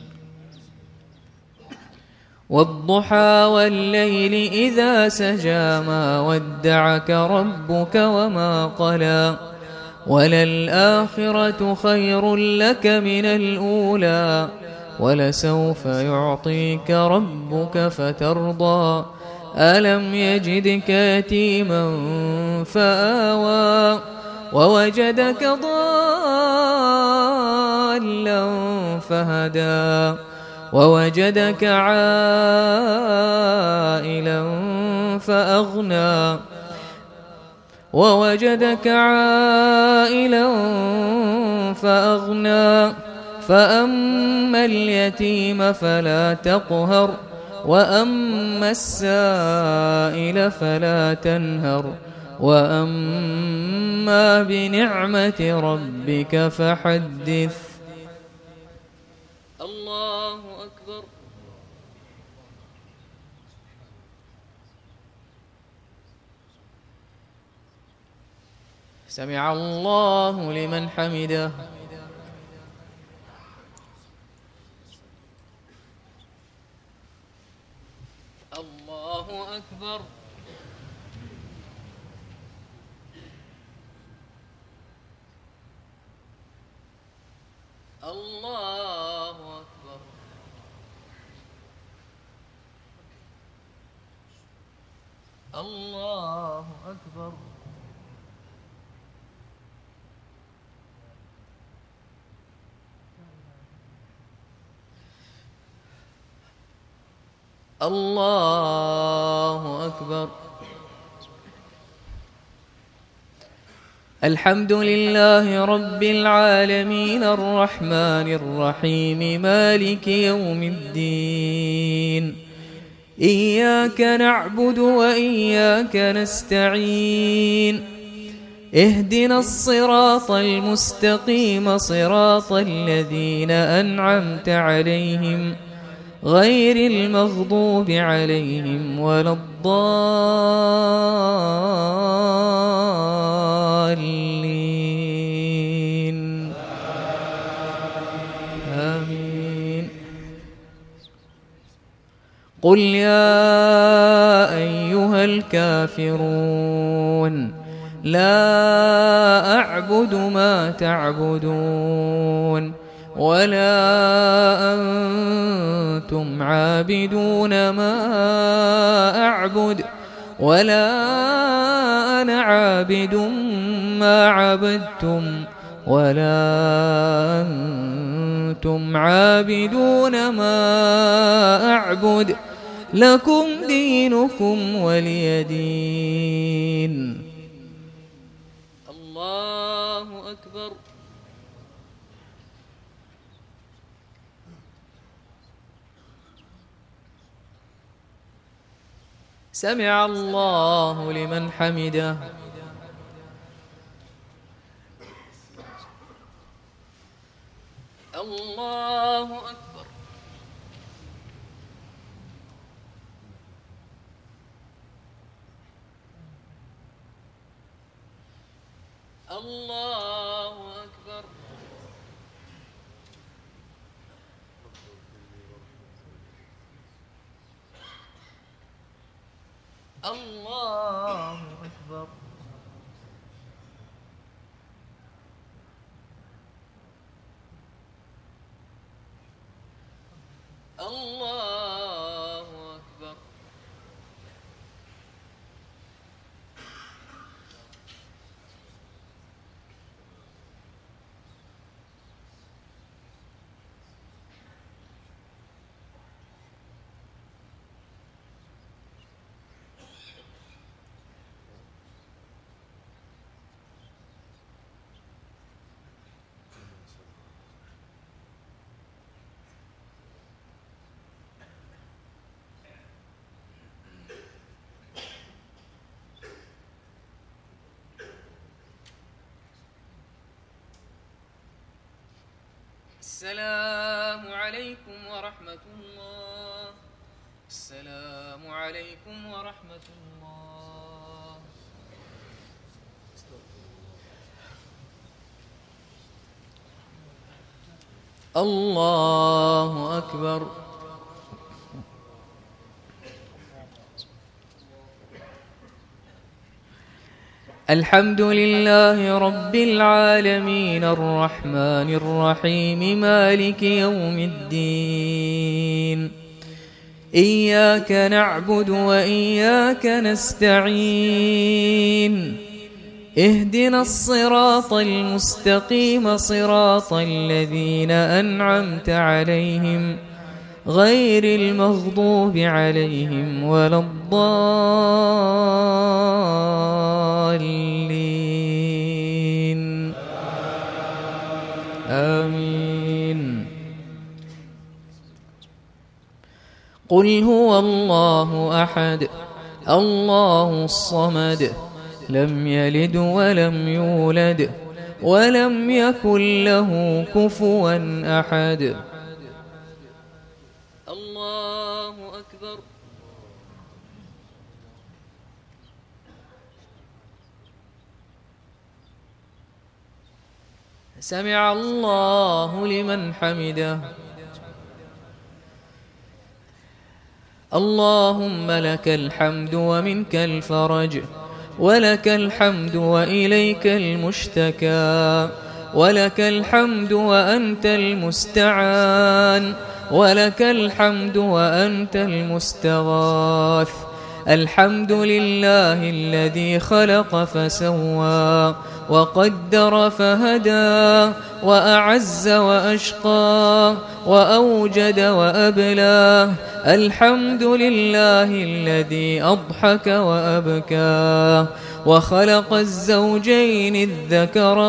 والضحى والليل إذا سجى ما ودعك ربك وما قلى وللآخرة خير لك من الأولى ولسوف يعطيك ربك فترضى ألم يجدك يتيما فآوى ووجدك ضالا فهدى ووجدك عائلا فأغنى ووجدك عائلا فأغنى فأما اليتيم فلا تقهر وأما السائل فلا تنهر وأما بنعمة ربك فحدث. الله أكبر. سمع الله لمن حمده. الله أكبر. الله أكبر. الله أكبر. الله أكبر. الحمد لله رب العالمين الرحمن الرحيم مالك يوم الدين. إياك نعبد وإياك نستعين. اهدنا الصراط المستقيم صراط الذين أنعمت عليهم غير المغضوب عليهم ولا الضالين. آمين. قل يا أيها الكافرون لا أعبد ما تعبدون ولا أنتم عابدون ما أعبد ولا أنا عابد ما عبدتم ولا أنتم عابدون ما أعبد لكم دينكم ولي دين. الله أكبر. سمع الله لمن حمده. الله أكبر. الله أكبر. الله أكبر. الله أكبر. السلام عليكم ورحمة الله. السلام عليكم ورحمة الله. الله أكبر. الحمد لله رب العالمين الرحمن الرحيم مالك يوم الدين. إياك نعبد وإياك نستعين. اهدنا الصراط المستقيم صراط الذين أنعمت عليهم غير المغضوب عليهم ولا الضالين. آمين. قل هو الله أحد الله الصمد لم يلد ولم يولد ولم يكن له كفوا أحد. الله أكبر. سمع الله لمن حمده. اللهم لك الحمد ومنك الفرج ولك الحمد وإليك المشتكى ولك الحمد وأنت المستعان ولك الحمد وأنت المستغاث. الحمد لله الذي خلق فسوى وقدر فهدى وأعز وأشقى وأوجد وأبلى. الحمد لله الذي أضحك وأبكى وخلق الزوجين الذكر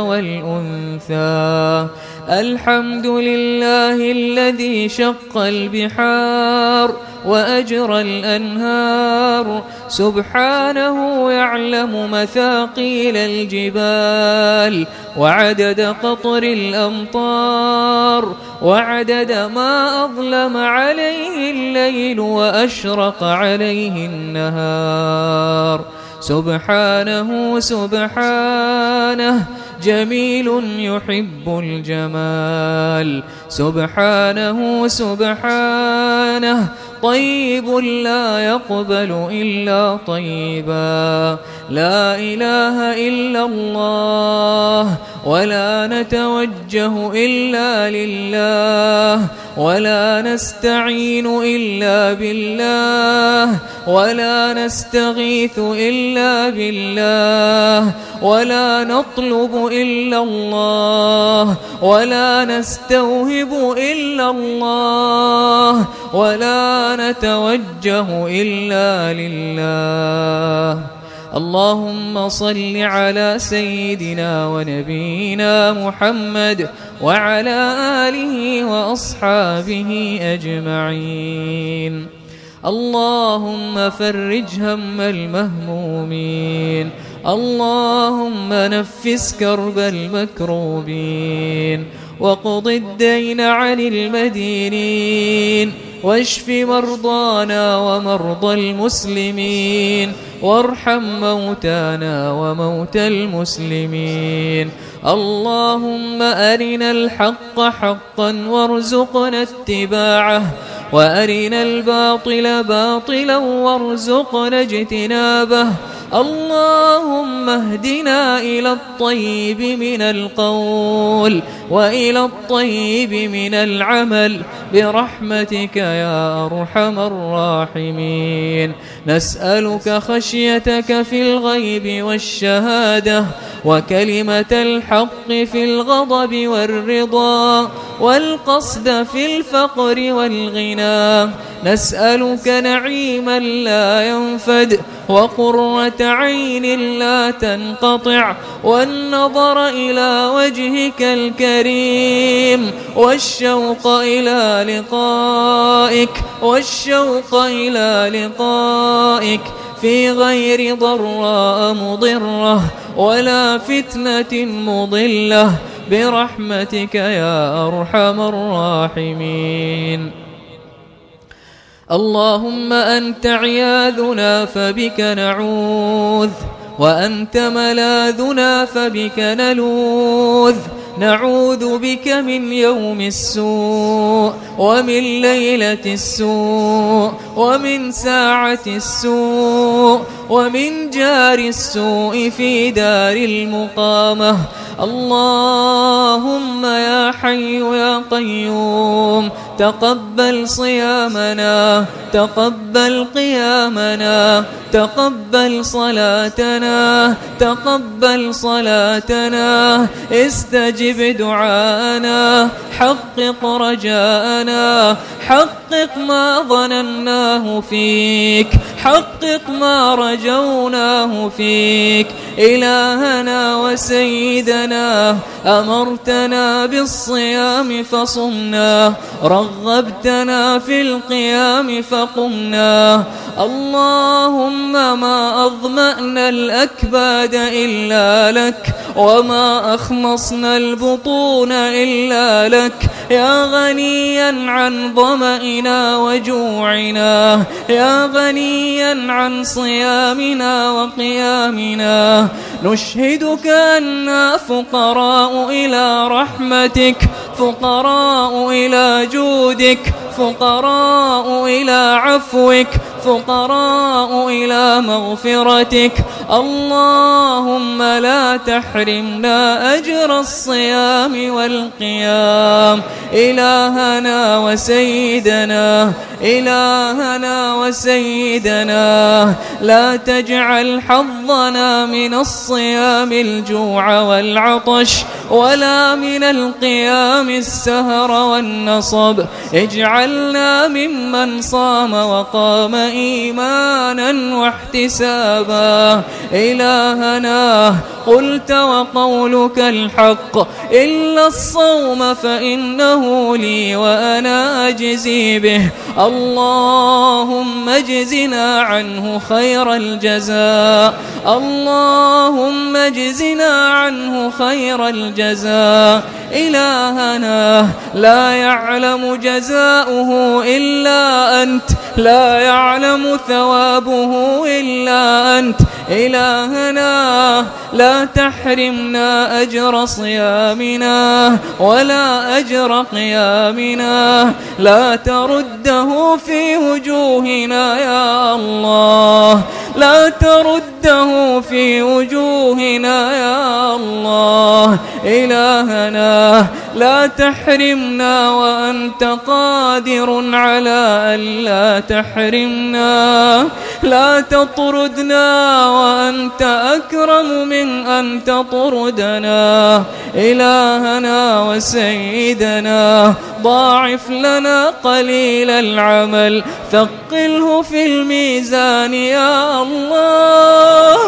والأنثى. الحمد لله الذي شق البحار وأجرى الأنهار. سبحانه يعلم مثاقيل الجبال وعدد قطر الأمطار وعدد ما أظلم عليه الليل وأشرق عليه النهار. سبحانه سبحانه جميل يحب الجمال. سبحانه سبحانه طيب لا يقبل إلا طيبا. لا إله إلا الله ولا نتوجه إلا لله ولا نستعين إلا بالله ولا نستغيث إلا بالله ولا نطلب إلا الله ولا نستوهب إلا الله ولا نتوجه إلا لله. اللهم صل على سيدنا ونبينا محمد وعلى آله وأصحابه أجمعين. اللهم فرج هم المهمومين. اللهم نفس كرب المكروبين وقض الدين عن المدينين واشف مرضانا ومرضى المسلمين وارحم موتانا وموتى المسلمين. اللهم أرنا الحق حقا وارزقنا اتباعه وأرنا الباطل باطلا وارزقنا اجتنابه. اللهم اهدنا إلى الطيب من القول وإلى الطيب من العمل برحمتك يا أرحم الراحمين. نسألك خشيتك في الغيب والشهادة وكلمة الحق في الغضب والرضا والقصد في الفقر والغنى. نسألك نعيما لا ينفد وقرة عين لا تنقطع والنظر إلى وجهك الكريم والشوق إلى لقائك والشوق إلى لقائك في غير ضراء مضرة ولا فتنة مضلة برحمتك يا أرحم الراحمين. اللهم أنت عياذنا فبك نعوذ، وأنت ملاذنا فبك نلوذ، نعوذ بك من يوم السوء ومن ليلة السوء ومن ساعة السوء ومن جار السوء في دار المقامة. اللهم يا حي يا قيوم تقبل صيامنا، تقبل قيامنا، تقبل صلاتنا، تقبل صلاتنا، استجب دعاءنا، حقق رجاءنا، حقق ما ظنناه فيك، حقق ما رجوناه فيك. إلهنا وسيدنا أمرتنا بالصيام فصمنا، رغبتنا في القيام فقمنا. اللهم ما أظمأنا الأكباد إلا لك، وما أخمصنا البطون إلا لك، يا غنيا عن ظمئنا وجوعنا، يا غنيا عن صيامنا وقيامنا. نشهدك أننا فقراء إلى رحمتك، فقراء إلى جودك، فقراء إلى عفوك، فقراء إلى مغفرتك. اللهم لا تحرمنا أجر الصيام والقيام. إلهنا وسيدنا، إلهنا وسيدنا، لا تجعل حظنا من الصيام الجوع والعطش، ولا من القيام السهر والنصب. اجعلنا ممن صام وقام إيمانا واحتسابا. إلهنا قلت وقولك الحق، إلا الصوم فإنه لي وأنا أجزي به. اللهم اجزنا عنه خير الجزاء، اللهم اجزنا عنه خير الجزاء. إلهنا لا يعلم جزاؤه إلا أنت، لا يعلم ثوابه إلا أنت. إلهنا لا تحرمنا أجر صيامنا ولا أجر قيامنا، لا ترده في وجوهنا يا الله، لا ترده في وجوهنا يا الله. إلهنا لا تحرمنا وأنت قادر على ألا تحرمنا، لا تطردنا وأنت أكرم من أن تطردنا. إلهنا وسيدنا ضاعف لنا قليل العمل، ثقله في الميزان يا الله،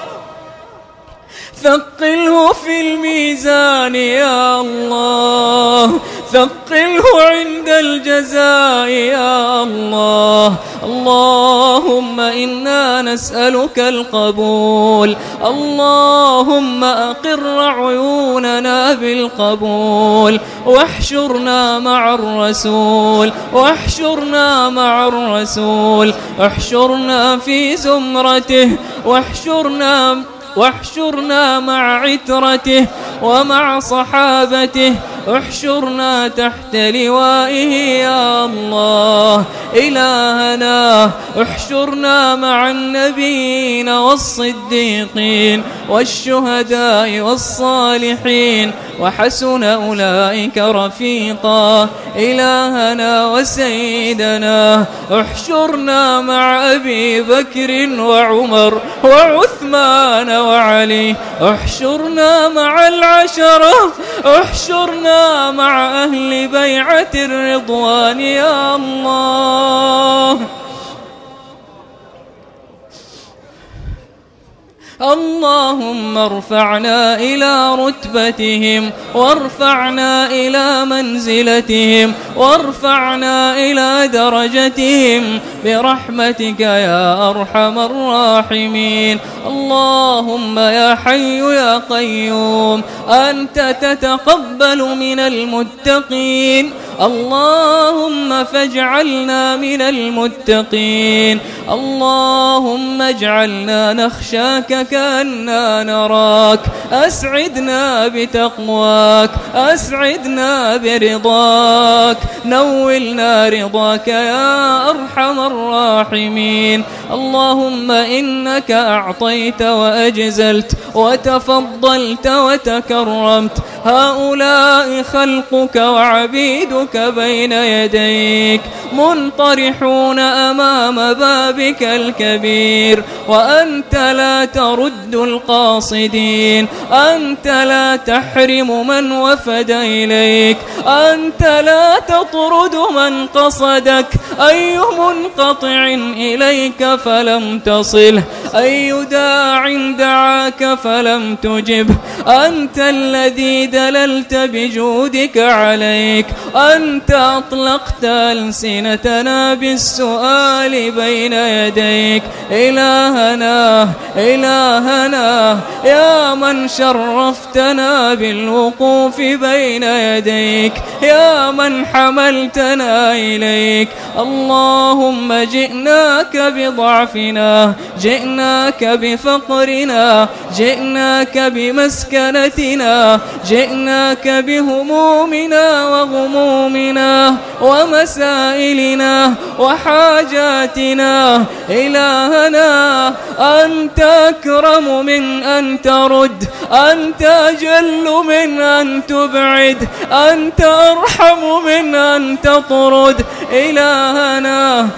ثقله في الميزان يا الله، ثقله عند الجزاء يا الله. اللهم إنا نسألك القبول، اللهم أقر عيوننا بالقبول، واحشرنا مع الرسول، واحشرنا مع الرسول، احشرنا في زمرته، واحشرنا واحشرنا مع عترته ومع صحابته، احشرنا تحت لوائه يا الله. إلهنا احشرنا مع النبيين والصديقين والشهداء والصالحين، وحسن أولئك رفيقا. إلهنا وسيدنا احشرنا مع أبي بكر وعمر وعثمان وعلي، احشرنا مع العشرة، احشرنا مع أهل بيعة الرضوان يا الله. اللهم ارفعنا إلى رتبتهم، وارفعنا إلى منزلتهم، وارفعنا إلى درجتهم برحمتك يا أرحم الراحمين. اللهم يا حي يا قيوم أنت تتقبل من المتقين، اللهم فاجعلنا من المتقين. اللهم اجعلنا نخشاك كأننا نراك، أسعدنا بتقواك، أسعدنا برضاك، نولنا رضاك يا أرحم الراحمين. اللهم إنك أعطيت وأجزلت وتفضلت وتكرمت، هؤلاء خلقك وعبيدك بين يديك منطرحون أمام بابك الكبير، وأنت لا ترد القاصدين، أنت لا تحرم من وفد إليك، أنت لا تطرد من قصدك. أي منقطع إليك فلم تصله، أي داع دعاك فلم تجب. أنت الذي دللت بجودك عليك، أنت أطلقت ألسنتنا بالسؤال بين يديك. إلهنا إلهنا يا من شرفتنا بالوقوف بين يديك، يا من حملتنا إليك. اللهم جئناك بضعفنا، جئناك بفقرنا، جئناك بمسكنتنا، جئناك بهمومنا وغمومنا ومسائلنا وحاجاتنا. إلهنا أنت أكرم من أن ترد، أنت أجل من أن تبعد، أنت أرحم من أن تطرد. إلهنا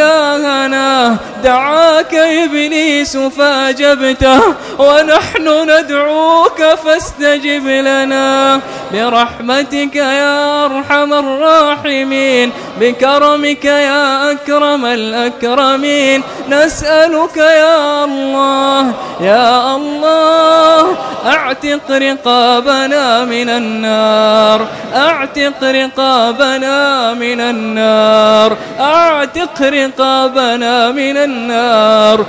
إلهنا دعاك إبليس فأجبته، ونحن ندعوك فاستجب لنا برحمتك يا أرحم الراحمين، بكرمك يا أكرم الأكرمين. نسألك يا الله يا الله أعتق رقابنا من النار، أعتق رقابنا من النار، أعتق رقابنا من النار.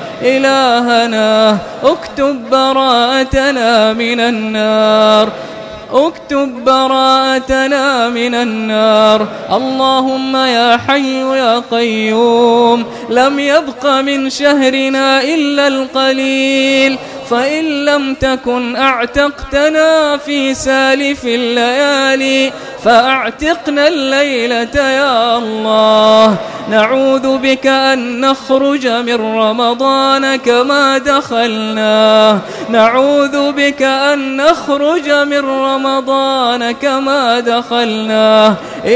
إلهنا اكتب براءتنا من النار، اكتب براءتنا من النار. اللهم يا حي يا قيوم لم يبق من شهرنا إلا القليل، فإن لم تكن أعتقتنا في سالف الليالي فأعتقنا الليلة يا الله. نعوذ بك أن نخرج من رمضان كما دخلناه، نعوذ بك أن نخرج من رمضان كما دخلناه.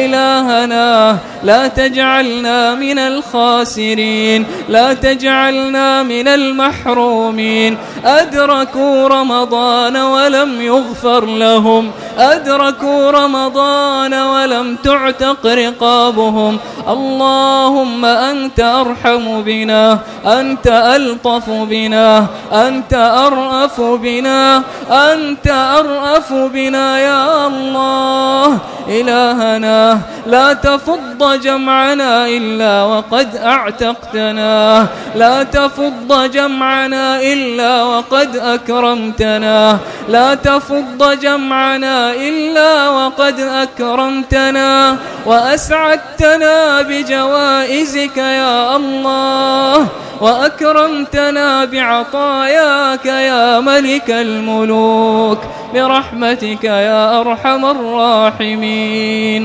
إلهنا لا تجعلنا من الخاسرين، لا تجعلنا من المحرومين. أدركوا رمضان ولم يغفر لهم، أدركوا رمضان ولم تعتق رقابهم. اللهم أنت أرحم بنا، أنت ألطف بنا، أنت أرأف بنا، أنت أرأف بنا يا الله. إلهنا لا تفض جمعنا إلا وقد أعتقتنا، لا تفض جمعنا إلا وقد أكرمتنا، لا تفض جمعنا إلا وقد أكرمتنا وأسعدتنا بجوائزك يا الله، وأكرمتنا بعطاياك يا ملك الملوك برحمتك يا أرحم الراحمين.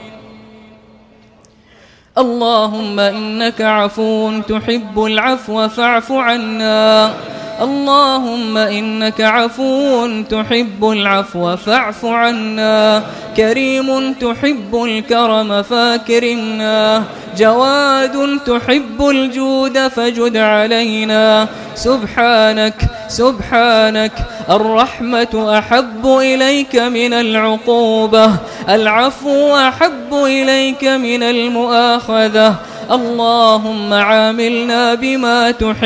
اللهم إنك عفو تحب العفو فاعف عنا، اللهم إنك عفو تحب العفو فاعف عنا، كريم تحب الكرم فاكرمنا، جواد تحب الجود فجد علينا. سبحانك سبحانك الرحمة أحب إليك من العقوبة، العفو أحب إليك من المؤاخذة. اللهم عاملنا بما تحب،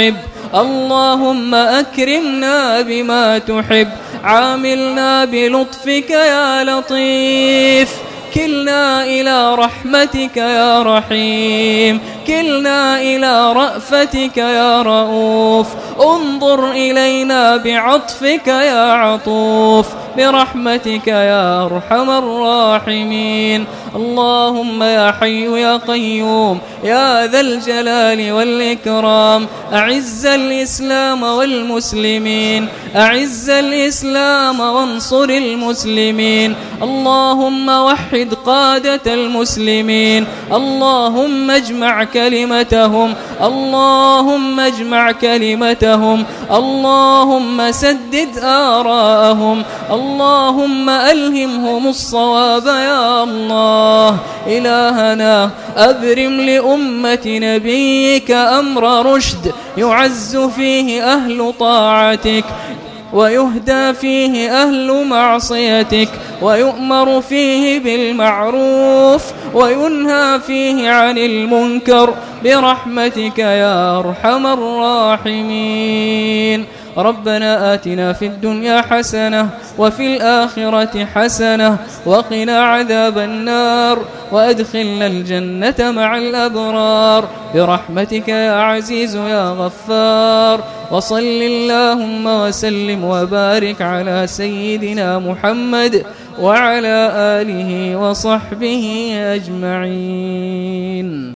اللهم أكرمنا بما تحب، عاملنا بلطفك يا لطيف، كلنا إلى رحمتك يا رحيم، كلنا إلى رأفتك يا رؤوف، انظر إلينا بعطفك يا عطوف، برحمتك يا أرحم الراحمين. اللهم يا حي يا قيوم يا ذا الجلال والإكرام، أعز الإسلام والمسلمين، أعز الإسلام وانصر المسلمين. اللهم وحد قادة المسلمين، اللهم اجمع كلمتهم، اللهم اجمع كلمتهم، اللهم سدد آراءهم، اللهم ألهمهم الصواب يا الله. إلهنا أبرم لأمة نبيك أمر رشد، يعز فيه أهل طاعتك، ويهدى فيه أهل معصيتك، ويؤمر فيه بالمعروف، وينهى فيه عن المنكر، برحمتك يا أرحم الراحمين. ربنا آتنا في الدنيا حسنة وفي الآخرة حسنة وقنا عذاب النار، وأدخلنا الجنة مع الأبرار، برحمتك يا عزيز يا غفار. وصل اللهم وسلم وبارك على سيدنا محمد وعلى آله وصحبه أجمعين.